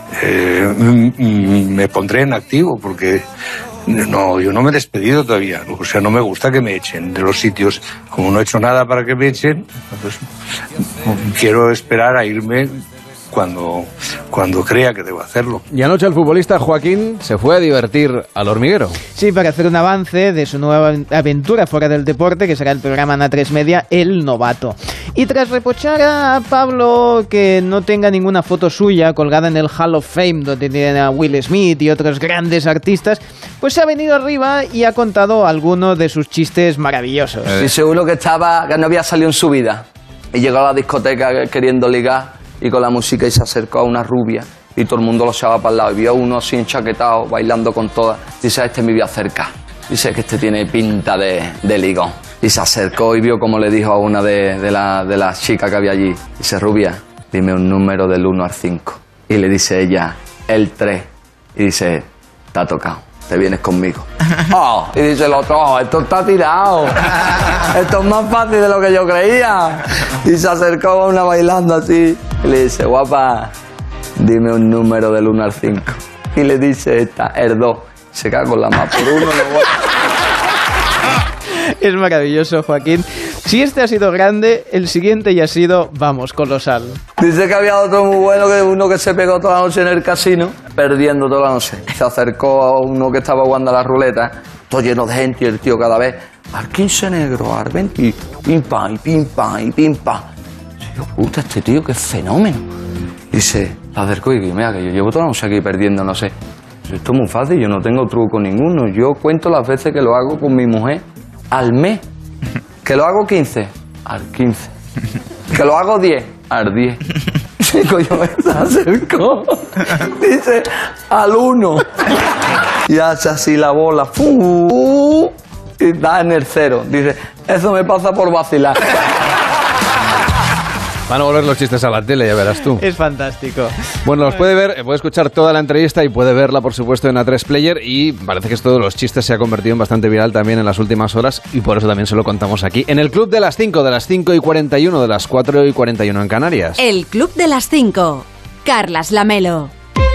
me pondré en activo, porque yo no me he despedido todavía, o sea, no me gusta que me echen de los sitios. Como no he hecho nada para que me echen, pues quiero esperar a irme cuando crea que debo hacerlo. Y anoche el futbolista Joaquín se fue a divertir al Hormiguero. Sí, para hacer un avance de su nueva aventura fuera del deporte, que será el programa en A3 Media, El Novato. Y tras reprochar a Pablo que no tenga ninguna foto suya colgada en el Hall of Fame, donde tienen a Will Smith y otros grandes artistas, pues se ha venido arriba y ha contado algunos de sus chistes maravillosos. Dice uno que no había salido en su vida y llegó a la discoteca queriendo ligar y con la música y se acercó a una rubia y todo el mundo lo echaba para el lado y vio a uno así enchaquetado bailando con todas. Dice, a este me voy a acercar. Dice que este tiene pinta de ligón. Y se acercó y vio como le dijo a una de las chicas que había allí. Dice, rubia, dime un número del 1 al 5. Y le dice ella, el 3. Y dice, te ha tocado, te vienes conmigo. Oh, y dice el otro, oh, esto está tirado. Esto es más fácil de lo que yo creía. Y se acercó a una bailando así. Y le dice, guapa, dime un número del 1 al 5. Y le dice esta, el 2. Se caga con la más por uno. Es maravilloso, Joaquín. Si este ha sido grande, el siguiente ya ha sido, vamos, colosal. Dice que había otro muy bueno, que uno que se pegó toda la noche en el casino, perdiendo toda la noche. Se acercó a uno que estaba jugando a la ruleta, todo lleno de gente, y el tío cada vez, al 15 negro, al 20, pim pam, y pim pam, y pim pam. Digo, puta, este tío, qué fenómeno. Dice, se acercó y dice, mira, que yo llevo toda la noche aquí perdiendo, no sé. Esto es muy fácil, yo no tengo truco ninguno. Yo cuento las veces que lo hago con mi mujer al mes. Que lo hago 15, al 15. Que lo hago 10, al 10. Chico, yo me acerco. Dice, al 1. Y hace así la bola. Y da en el 0. Dice, eso me pasa por vacilar. Van a volver los chistes a la tele, ya verás tú. Es fantástico. Bueno, los puede ver, puede escuchar toda la entrevista y puede verla, por supuesto, en A3 Player. Y parece que esto de los chistes se ha convertido en bastante viral también en las últimas horas. Y por eso también se lo contamos aquí, en el Club de las 5, de las 5:41, de las 4:41 en Canarias. El Club de las 5. Carlas Lamelo.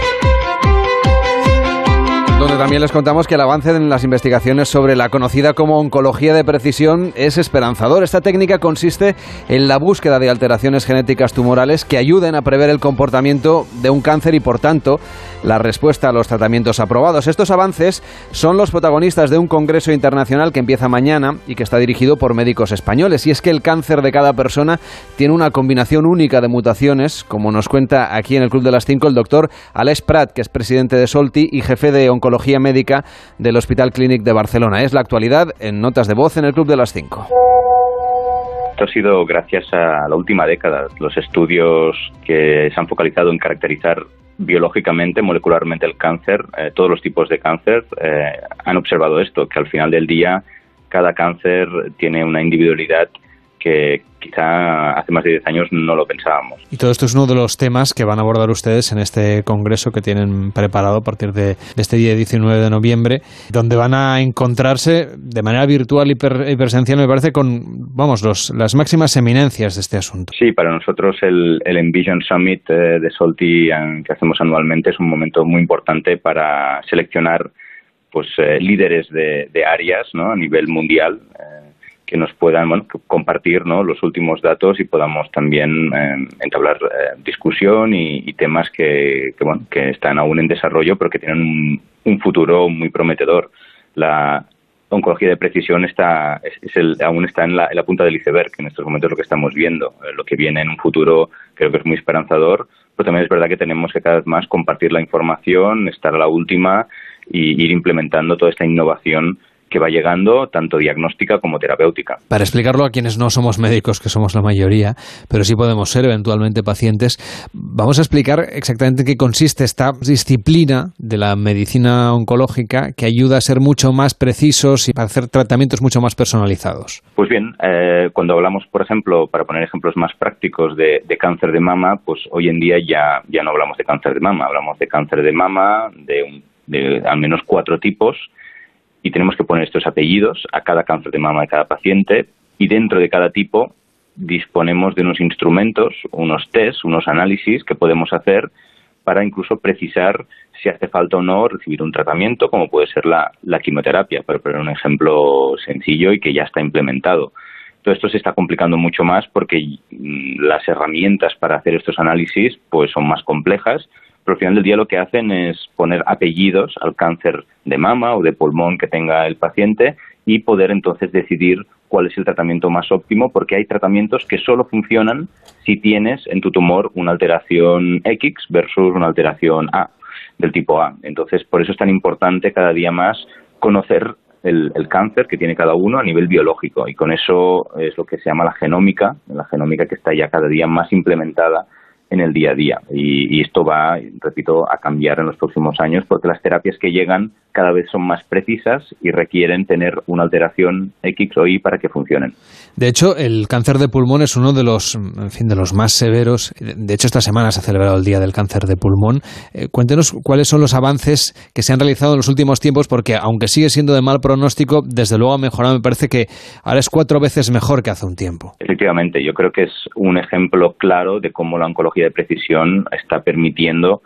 Donde también les contamos que el avance en las investigaciones sobre la conocida como oncología de precisión es esperanzador. Esta técnica consiste en la búsqueda de alteraciones genéticas tumorales que ayuden a prever el comportamiento de un cáncer y, por tanto, la respuesta a los tratamientos aprobados. Estos avances son los protagonistas de un congreso internacional que empieza mañana y que está dirigido por médicos españoles. Y es que el cáncer de cada persona tiene una combinación única de mutaciones, como nos cuenta aquí en el Club de las 5 el doctor Aleix Prat, que es presidente de Solti y jefe de oncología médica del Hospital Clínic de Barcelona. Es la actualidad en Notas de Voz en el Club de las 5. Esto ha sido gracias a la última década. Los estudios que se han focalizado en caracterizar biológicamente, molecularmente el cáncer, todos los tipos de cáncer, han observado esto, que al final del día cada cáncer tiene una individualidad que quizá hace más de 10 años no lo pensábamos. Y todo esto es uno de los temas que van a abordar ustedes en este congreso que tienen preparado a partir de este día 19 de noviembre, donde van a encontrarse de manera virtual y presencial, me parece, con, vamos, las máximas eminencias de este asunto. Sí, para nosotros el Envision Summit de Solti que hacemos anualmente es un momento muy importante para seleccionar pues líderes de áreas, ¿no?, a nivel mundial, que nos puedan compartir, ¿no?, los últimos datos y podamos también entablar discusión y temas que están aún en desarrollo, pero que tienen un futuro muy prometedor. La oncología de precisión aún está en la punta del iceberg, en estos momentos lo que estamos viendo. Lo que viene en un futuro creo que es muy esperanzador, pero también es verdad que tenemos que cada vez más compartir la información, estar a la última y ir implementando toda esta innovación que va llegando, tanto diagnóstica como terapéutica. Para explicarlo a quienes no somos médicos, que somos la mayoría, pero sí podemos ser eventualmente pacientes, vamos a explicar exactamente en qué consiste esta disciplina de la medicina oncológica que ayuda a ser mucho más precisos y para hacer tratamientos mucho más personalizados. Pues bien, cuando hablamos, por ejemplo, para poner ejemplos más prácticos de cáncer de mama, pues hoy en día ya no hablamos de cáncer de mama, hablamos de cáncer de mama de al menos 4 tipos, y tenemos que poner estos apellidos a cada cáncer de mama de cada paciente, y dentro de cada tipo disponemos de unos instrumentos, unos tests, unos análisis que podemos hacer para incluso precisar si hace falta o no recibir un tratamiento, como puede ser la quimioterapia, para poner un ejemplo sencillo y que ya está implementado. Todo esto se está complicando mucho más porque las herramientas para hacer estos análisis pues son más complejas, pero al final del día lo que hacen es poner apellidos al cáncer de mama o de pulmón que tenga el paciente y poder entonces decidir cuál es el tratamiento más óptimo, porque hay tratamientos que solo funcionan si tienes en tu tumor una alteración X versus una alteración A, del tipo A. Entonces, por eso es tan importante cada día más conocer el cáncer que tiene cada uno a nivel biológico, y con eso es lo que se llama la genómica que está ya cada día más implementada en el día a día, y esto va, repito, a cambiar en los próximos años porque las terapias que llegan cada vez son más precisas y requieren tener una alteración X o Y para que funcionen. De hecho, el cáncer de pulmón es uno de los, de los más severos. De hecho, esta semana se ha celebrado el Día del Cáncer de Pulmón. Cuéntenos cuáles son los avances que se han realizado en los últimos tiempos, porque aunque sigue siendo de mal pronóstico, desde luego ha mejorado. Me parece que ahora es 4 veces mejor que hace un tiempo. Efectivamente, yo creo que es un ejemplo claro de cómo la oncología de precisión está permitiendo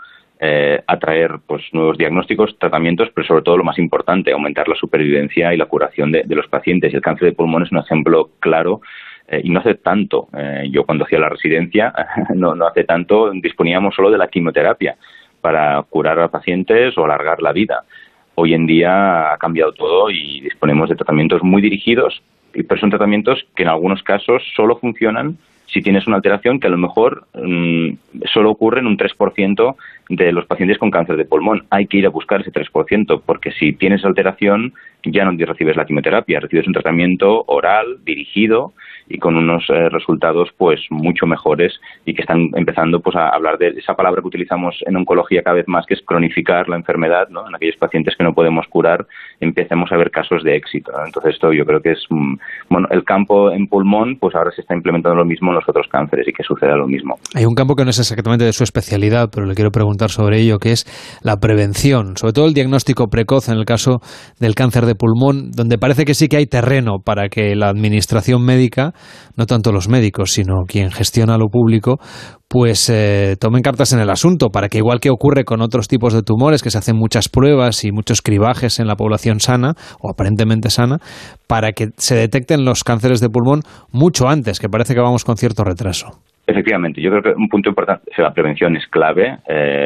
atraer pues nuevos diagnósticos, tratamientos, pero sobre todo lo más importante, aumentar la supervivencia y la curación de los pacientes. Y el cáncer de pulmón es un ejemplo claro. Y no hace tanto, yo cuando hacía la residencia, no hace tanto, disponíamos solo de la quimioterapia para curar a pacientes o alargar la vida. Hoy en día ha cambiado todo y disponemos de tratamientos muy dirigidos, pero son tratamientos que en algunos casos solo funcionan si tienes una alteración que a lo mejor solo ocurre en un 3% de los pacientes con cáncer de pulmón. Hay que ir a buscar ese 3%, porque si tienes alteración ya no recibes la quimioterapia, recibes un tratamiento oral, dirigido y con unos resultados pues mucho mejores, y que están empezando pues a hablar de esa palabra que utilizamos en oncología cada vez más, que es cronificar la enfermedad, ¿no? En aquellos pacientes que no podemos curar, empecemos a ver casos de éxito, ¿no? Entonces esto yo creo que es, bueno, el campo en pulmón, pues ahora se está implementando lo mismo en los otros cánceres y que suceda lo mismo. Hay un campo que no es exactamente de su especialidad, pero le quiero preguntar sobre ello, que es la prevención, sobre todo el diagnóstico precoz en el caso del cáncer de pulmón, donde parece que sí que hay terreno para que la administración médica, no tanto los médicos, sino quien gestiona lo público, pues tomen cartas en el asunto, para que, igual que ocurre con otros tipos de tumores, que se hacen muchas pruebas y muchos cribajes en la población sana, o aparentemente sana, para que se detecten los cánceres de pulmón mucho antes, que parece que vamos con cierto retraso. Efectivamente, yo creo que un punto importante, la prevención es clave,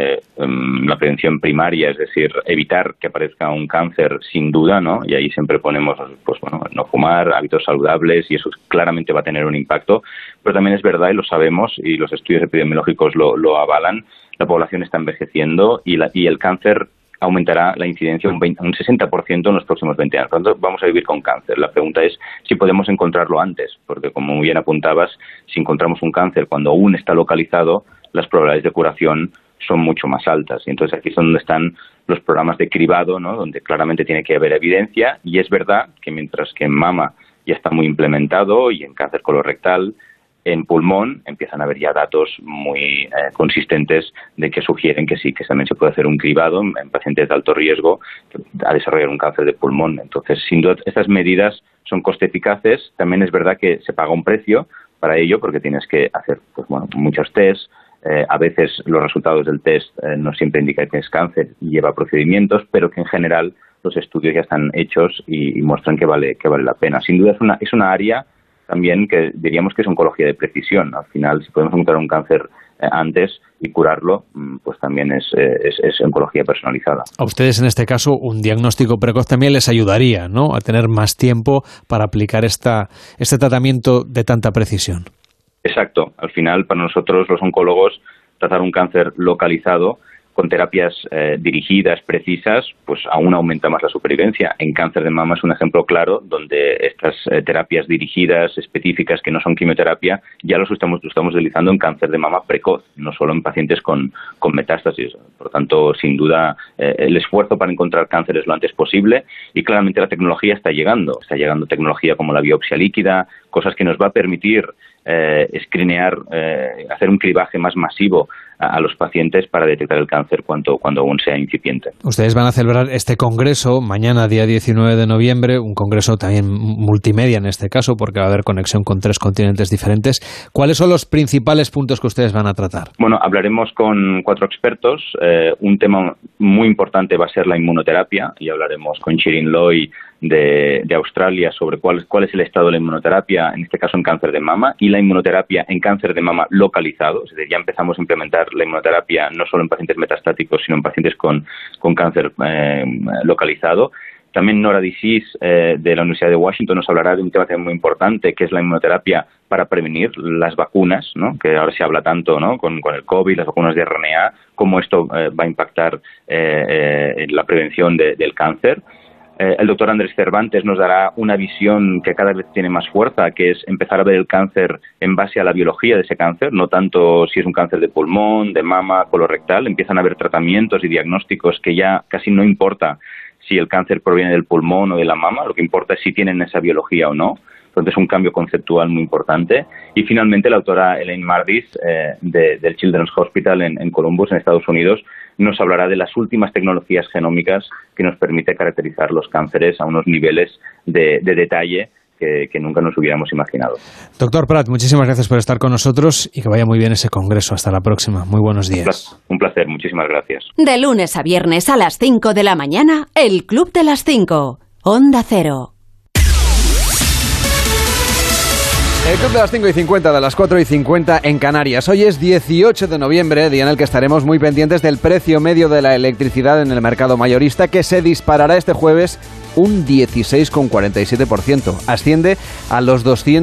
la prevención primaria, es decir, evitar que aparezca un cáncer sin duda, ¿no? Y ahí siempre ponemos, pues bueno, no fumar, hábitos saludables, y eso claramente va a tener un impacto, pero también es verdad, y lo sabemos, y los estudios epidemiológicos lo avalan, la población está envejeciendo y el cáncer aumentará la incidencia un 60% en los próximos 20 años. Por lo tanto, vamos a vivir con cáncer. La pregunta es si podemos encontrarlo antes, porque como bien apuntabas, si encontramos un cáncer cuando aún está localizado, las probabilidades de curación son mucho más altas. Y entonces aquí es donde están los programas de cribado, ¿no? Donde claramente tiene que haber evidencia, y es verdad que mientras que en mama ya está muy implementado y en cáncer colorectal, en pulmón empiezan a haber ya datos muy consistentes de que sugieren que sí, que también se puede hacer un cribado en pacientes de alto riesgo a desarrollar un cáncer de pulmón. Entonces, sin duda, estas medidas son coste eficaces. También es verdad que se paga un precio para ello, porque tienes que hacer pues, bueno, muchos tests. A veces los resultados del test no siempre indican que tienes cáncer y lleva procedimientos, pero que en general los estudios ya están hechos y muestran que vale la pena. Sin duda es una área también que diríamos que es oncología de precisión. Al final, si podemos encontrar un cáncer antes y curarlo, pues también es oncología personalizada. A ustedes, en este caso, un diagnóstico precoz también les ayudaría, ¿no?, a tener más tiempo para aplicar este tratamiento de tanta precisión. Exacto. Al final, para nosotros, los oncólogos, tratar un cáncer localizado con terapias dirigidas, precisas, pues aún aumenta más la supervivencia. En cáncer de mama es un ejemplo claro donde estas terapias dirigidas, específicas, que no son quimioterapia, ya los estamos utilizando en cáncer de mama precoz, no solo en pacientes con metástasis. Por lo tanto, sin duda, el esfuerzo para encontrar cánceres lo antes posible, y claramente la tecnología está llegando. Está llegando tecnología como la biopsia líquida, cosas que nos va a permitir screenear, hacer un cribaje más masivo a los pacientes para detectar el cáncer cuando aún sea incipiente. Ustedes van a celebrar este congreso mañana, día 19 de noviembre, un congreso también multimedia en este caso, porque va a haber conexión con 3 continentes diferentes. ¿Cuáles son los principales puntos que ustedes van a tratar? Bueno, hablaremos con 4 expertos. Un tema muy importante va a ser la inmunoterapia, y hablaremos con Shirin Loy de Australia sobre cuál es el estado de la inmunoterapia, en este caso en cáncer de mama, y la inmunoterapia en cáncer de mama localizado. Es decir, ya empezamos a implementar la inmunoterapia no solo en pacientes metastáticos, sino en pacientes con cáncer localizado. También Nora Disease de la Universidad de Washington nos hablará de un tema también muy importante, que es la inmunoterapia para prevenir las vacunas, ¿no? Que ahora se habla tanto, ¿no? Con el COVID, las vacunas de RNA, cómo esto va a impactar en la prevención del cáncer. El doctor Andrés Cervantes nos dará una visión que cada vez tiene más fuerza, que es empezar a ver el cáncer en base a la biología de ese cáncer, no tanto si es un cáncer de pulmón, de mama, colorectal. Empiezan a haber tratamientos y diagnósticos que ya casi no importa si el cáncer proviene del pulmón o de la mama, lo que importa es si tienen esa biología o no. Entonces, un cambio conceptual muy importante. Y finalmente, la doctora Elaine Mardis, del Children's Hospital en Columbus, en Estados Unidos, nos hablará de las últimas tecnologías genómicas que nos permite caracterizar los cánceres a unos niveles de detalle que nunca nos hubiéramos imaginado. Doctor Prat, muchísimas gracias por estar con nosotros y que vaya muy bien ese congreso. Hasta la próxima. Muy buenos días. Un placer, muchísimas gracias. De lunes a viernes a las 5 de la mañana, el Club de las 5. Onda Cero. El Club de las 5:50, de las 4:50 en Canarias. Hoy es 18 de noviembre, día en el que estaremos muy pendientes del precio medio de la electricidad en el mercado mayorista, que se disparará este jueves un 16,47%. Asciende a los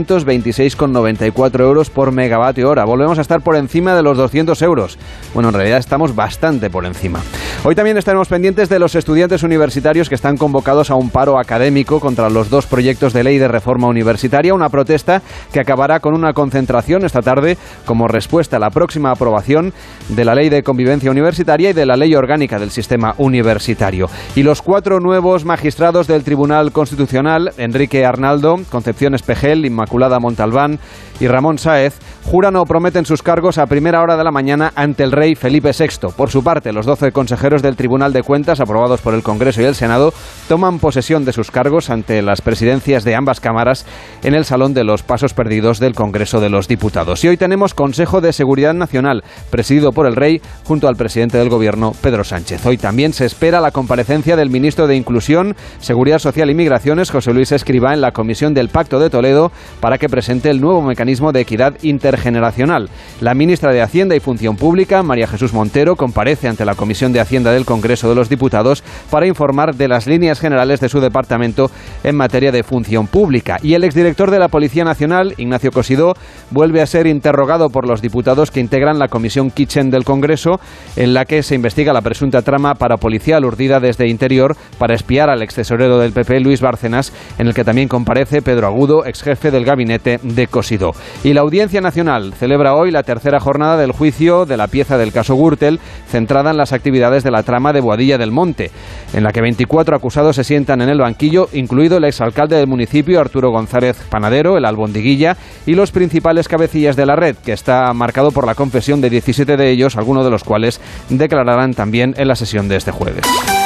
226,94 euros por megavatio hora. Volvemos a estar por encima de los 200 euros. Bueno, en realidad estamos bastante por encima. Hoy también estaremos pendientes de los estudiantes universitarios que están convocados a un paro académico contra los dos proyectos de ley de reforma universitaria, una protesta que acabará con una concentración esta tarde como respuesta a la próxima aprobación de la Ley de Convivencia Universitaria y de la Ley Orgánica del Sistema Universitario. Y los 4 nuevos magistrados del Tribunal Constitucional, Enrique Arnaldo, Concepción Espejel, Inmaculada Montalbán y Ramón Sáez, juran o prometen sus cargos a primera hora de la mañana ante el rey Felipe VI. Por su parte, los 12 consejeros del Tribunal de Cuentas, aprobados por el Congreso y el Senado, toman posesión de sus cargos ante las presidencias de ambas cámaras en el Salón de los Pasos Perdidos del Congreso de los Diputados. Y hoy tenemos Consejo de Seguridad Nacional, presidido por el rey, junto al presidente del Gobierno, Pedro Sánchez. Hoy también se espera la comparecencia del ministro de Inclusión, Seguridad Social y Migraciones, José Luis Escrivá, en la Comisión del Pacto de Toledo, para que presente el nuevo mecanismo de equidad intergeneracional. La ministra de Hacienda y Función Pública, María Jesús Montero, comparece ante la Comisión de Hacienda del Congreso de los Diputados para informar de las líneas generales de su departamento en materia de función pública. Y el exdirector de la Policía Nacional, Ignacio Cosidó, vuelve a ser interrogado por los diputados que integran la Comisión Kitchen del Congreso, en la que se investiga la presunta trama parapolicial urdida desde Interior para espiar al extesorero del PP, Luis Bárcenas, en el que también comparece Pedro Agudo, exjefe del gabinete de Cosidó. Y la Audiencia Nacional celebra hoy la tercera jornada del juicio de la pieza del caso Gürtel, centrada en las actividades de la trama de Boadilla del Monte, en la que 24 acusados se sientan en el banquillo, incluido el exalcalde del municipio, Arturo González Panadero, el albondiguilla, y los principales cabecillas de la red, que está marcado por la confesión de 17 de ellos, algunos de los cuales declararán también en la sesión de este jueves.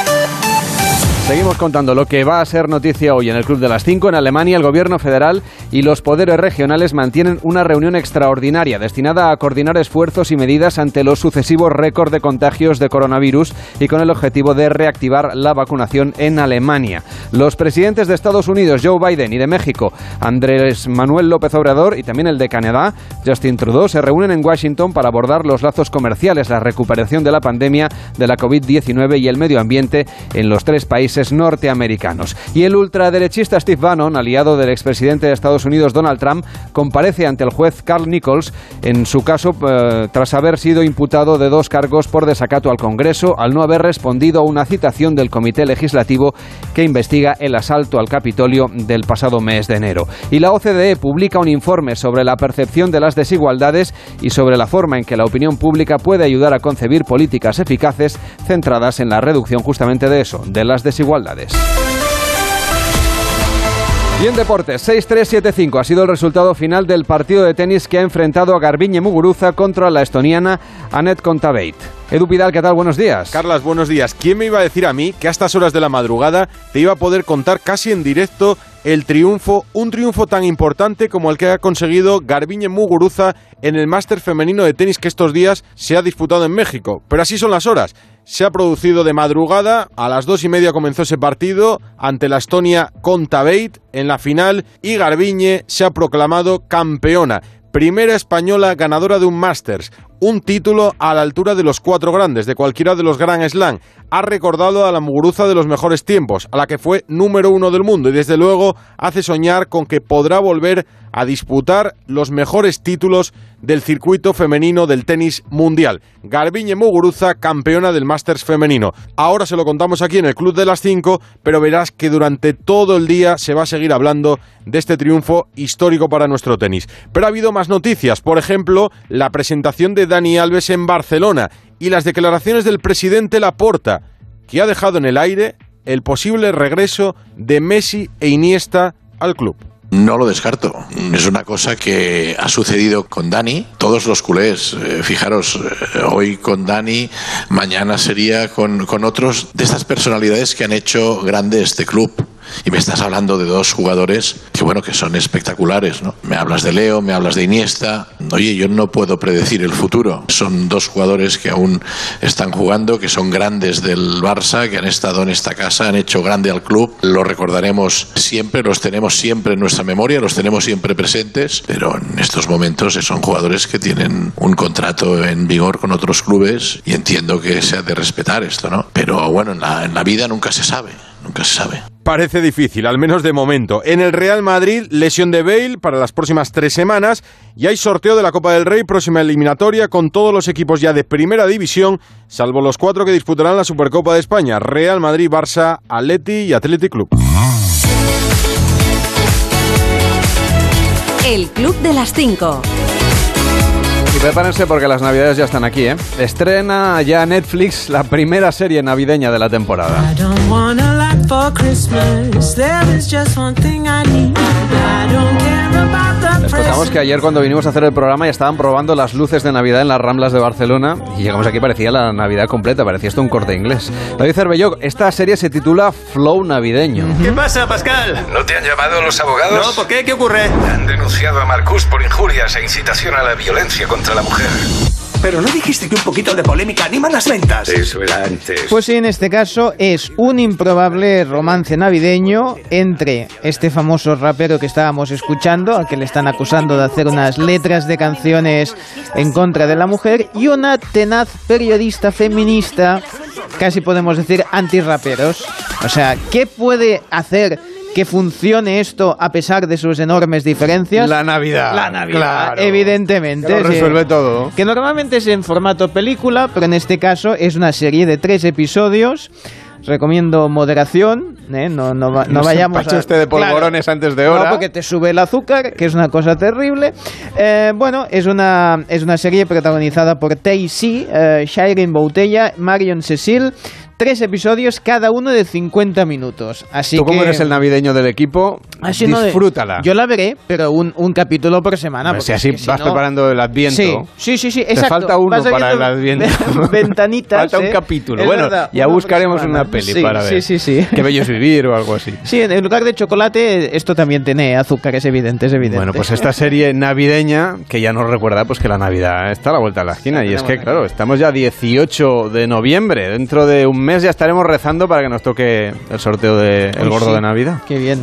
Seguimos contando lo que va a ser noticia hoy en el Club de las 5. En Alemania, el gobierno federal y los poderes regionales mantienen una reunión extraordinaria destinada a coordinar esfuerzos y medidas ante los sucesivos récords de contagios de coronavirus y con el objetivo de reactivar la vacunación en Alemania. Los presidentes de Estados Unidos, Joe Biden, y de México, Andrés Manuel López Obrador, y también el de Canadá, Justin Trudeau, se reúnen en Washington para abordar los lazos comerciales, la recuperación de la pandemia de la COVID-19 y el medio ambiente en los 3 países norteamericanos. Y el ultraderechista Steve Bannon, aliado del expresidente de Estados Unidos Donald Trump, comparece ante el juez Carl Nichols en su caso tras haber sido imputado de 2 cargos por desacato al Congreso al no haber respondido a una citación del Comité Legislativo que investiga el asalto al Capitolio del pasado mes de enero. Y la OCDE publica un informe sobre la percepción de las desigualdades y sobre la forma en que la opinión pública puede ayudar a concebir políticas eficaces centradas en la reducción justamente de eso, de las desigualdades. Y en deportes, 6-3-7-5 ha sido el resultado final del partido de tenis que ha enfrentado a Garbiñe Muguruza contra la estoniana Anett Kontaveit. Edu Pidal, ¿qué tal? Buenos días. Carlas, buenos días. ¿Quién me iba a decir a mí que a estas horas de la madrugada te iba a poder contar casi en directo el triunfo, un triunfo tan importante como el que ha conseguido Garbiñe Muguruza en el Máster femenino de tenis que estos días se ha disputado en México? Pero así son las horas. se ha producido de madrugada. A las 2:30 comenzó ese partido ante la Estonia Kontaveit en la final y Garbiñe se ha proclamado campeona. Primera española ganadora de un Masters, un título a la altura de los 4 grandes, de cualquiera de los Grand Slam. Ha recordado a la Muguruza de los mejores tiempos, a la que fue número 1 del mundo y desde luego hace soñar con que podrá volver a disputar los mejores títulos del circuito femenino del tenis mundial. Garbiñe Muguruza, campeona del Masters femenino. Ahora se lo contamos aquí en el Club de las 5, pero verás que durante todo el día se va a seguir hablando de este triunfo histórico para nuestro tenis. Pero ha habido más noticias, por ejemplo, la presentación de Dani Alves en Barcelona y las declaraciones del presidente Laporta, que ha dejado en el aire el posible regreso de Messi e Iniesta al club. No lo descarto. Es una cosa que ha sucedido con Dani. Todos los culés, fijaros, hoy con Dani, mañana sería con otros de estas personalidades que han hecho grande este club. Y me estás hablando de 2 jugadores que, bueno, que son espectaculares, ¿no? Me hablas de Leo, me hablas de Iniesta. Oye, yo no puedo predecir el futuro. Son 2 jugadores que aún están jugando, que son grandes del Barça, que han estado en esta casa, han hecho grande al club. Los recordaremos siempre, los tenemos siempre en nuestra memoria, los tenemos siempre presentes, pero en estos momentos son jugadores que tienen un contrato en vigor con otros clubes y entiendo que se ha de respetar esto, ¿no? Pero bueno, en la vida nunca se sabe. Nunca se sabe. Parece difícil, al menos de momento. En el Real Madrid, lesión de Bale para las próximas 3 semanas y hay sorteo de la Copa del Rey, próxima eliminatoria, con todos los equipos ya de primera división, salvo los 4 que disputarán la Supercopa de España: Real Madrid, Barça, Atleti y Athletic Club. El Club de las 5. Y prepárense porque las navidades ya están aquí, ¿eh? Estrena ya Netflix la primera serie navideña de la temporada. Les contamos que ayer cuando vinimos a hacer el programa ya estaban probando las luces de Navidad en las Ramblas de Barcelona y llegamos aquí, parecía la Navidad completa, parecía esto un Corte Inglés. David Cervelló, esta serie se titula Flow Navideño. ¿Qué pasa, Pascal? ¿No te han llamado los abogados? No, ¿por qué? ¿Qué ocurre? Han denunciado a Marcus por injurias e incitación a la violencia contra la mujer. Pero ¿no dijiste que un poquito de polémica anima las ventas? Eso era antes. Pues sí, en este caso es un improbable romance navideño entre este famoso rapero que estábamos escuchando, al que le están acusando de hacer unas letras de canciones en contra de la mujer, y una tenaz periodista feminista, casi podemos decir antirraperos. O sea, ¿qué puede hacer que funcione esto a pesar de sus enormes diferencias? La Navidad. La Navidad, claro. Evidentemente. Que lo resuelve todo. Que normalmente es en formato película, pero en este caso es una serie de 3 episodios. Recomiendo moderación, no vayamos a... usted de polvorones antes de hora. No, porque te sube el azúcar, que es una cosa terrible. Bueno, es una serie protagonizada por Tay-C, Shireen Boutella, Marion Cecil. 3 episodios, cada uno de 50 minutos. Así tú, como eres el navideño del equipo, disfrútala. Yo la veré, pero un capítulo por semana. Si así vas preparando el Adviento. Sí, exacto. Te falta uno para el Adviento. Ventanitas. Falta un capítulo. Bueno, verdad, ya buscaremos una peli para ver. Sí. Qué bello es vivir o algo así. Sí, en lugar de chocolate, esto también tiene azúcar, es evidente. Bueno, pues esta serie navideña, que ya nos recuerda pues que la Navidad está a la vuelta de la esquina. Y es que, claro, estamos ya 18 de noviembre. Dentro de un mes ya estaremos rezando para que nos toque el sorteo del gordo de Navidad. Qué bien.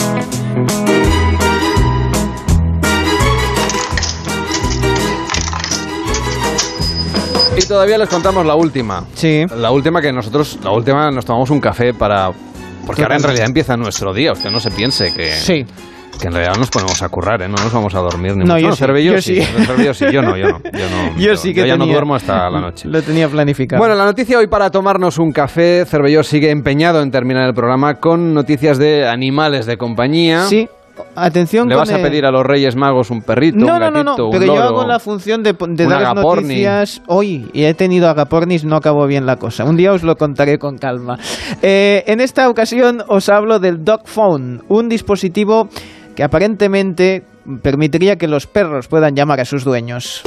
Y todavía les contamos la última. Sí. La última nos tomamos un café porque ahora en realidad empieza nuestro día. Usted no se piense que... Sí. Que en realidad nos ponemos a currar, ¿eh? No nos vamos a dormir ni no, mucho. Yo sí. Yo no. Yo ya no duermo hasta la noche. Lo tenía planificado. Bueno, la noticia hoy para tomarnos un café. Cervelló sigue empeñado en terminar el programa con noticias de animales de compañía. Sí. Atención. ¿Le vas a pedir a los Reyes Magos un perrito, un gatito, un pero loro, yo hago la función de dar noticias hoy y he tenido agapornis, no acabó bien la cosa. Un día os lo contaré con calma. En esta ocasión os hablo del Dog Phone, un dispositivo que aparentemente permitiría que los perros puedan llamar a sus dueños.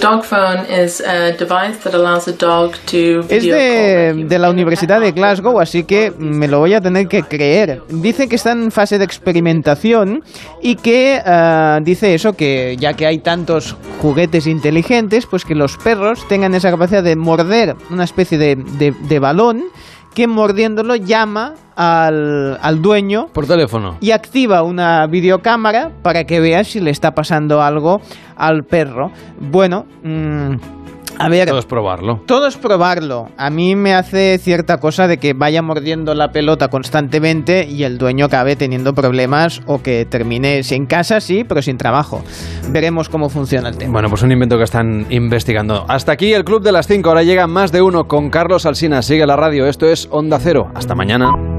Es de la Universidad de Glasgow, así que me lo voy a tener que creer. Dice que está en fase de experimentación y que dice eso, que ya que hay tantos juguetes inteligentes, pues que los perros tengan esa capacidad de morder una especie de balón, que mordiéndolo llama al dueño por teléfono y activa una videocámara para que vea si le está pasando algo al perro. Bueno, a ver, todo es probarlo. Todo es probarlo. A mí me hace cierta cosa de que vaya mordiendo la pelota constantemente y el dueño acabe teniendo problemas o que termine en casa, sí, pero sin trabajo. Veremos cómo funciona el tema. Bueno, pues un invento que están investigando. Hasta aquí el Club de las 5. Ahora llega Más de Uno con Carlos Alsina. Sigue la radio. Esto es Onda Cero. Hasta mañana.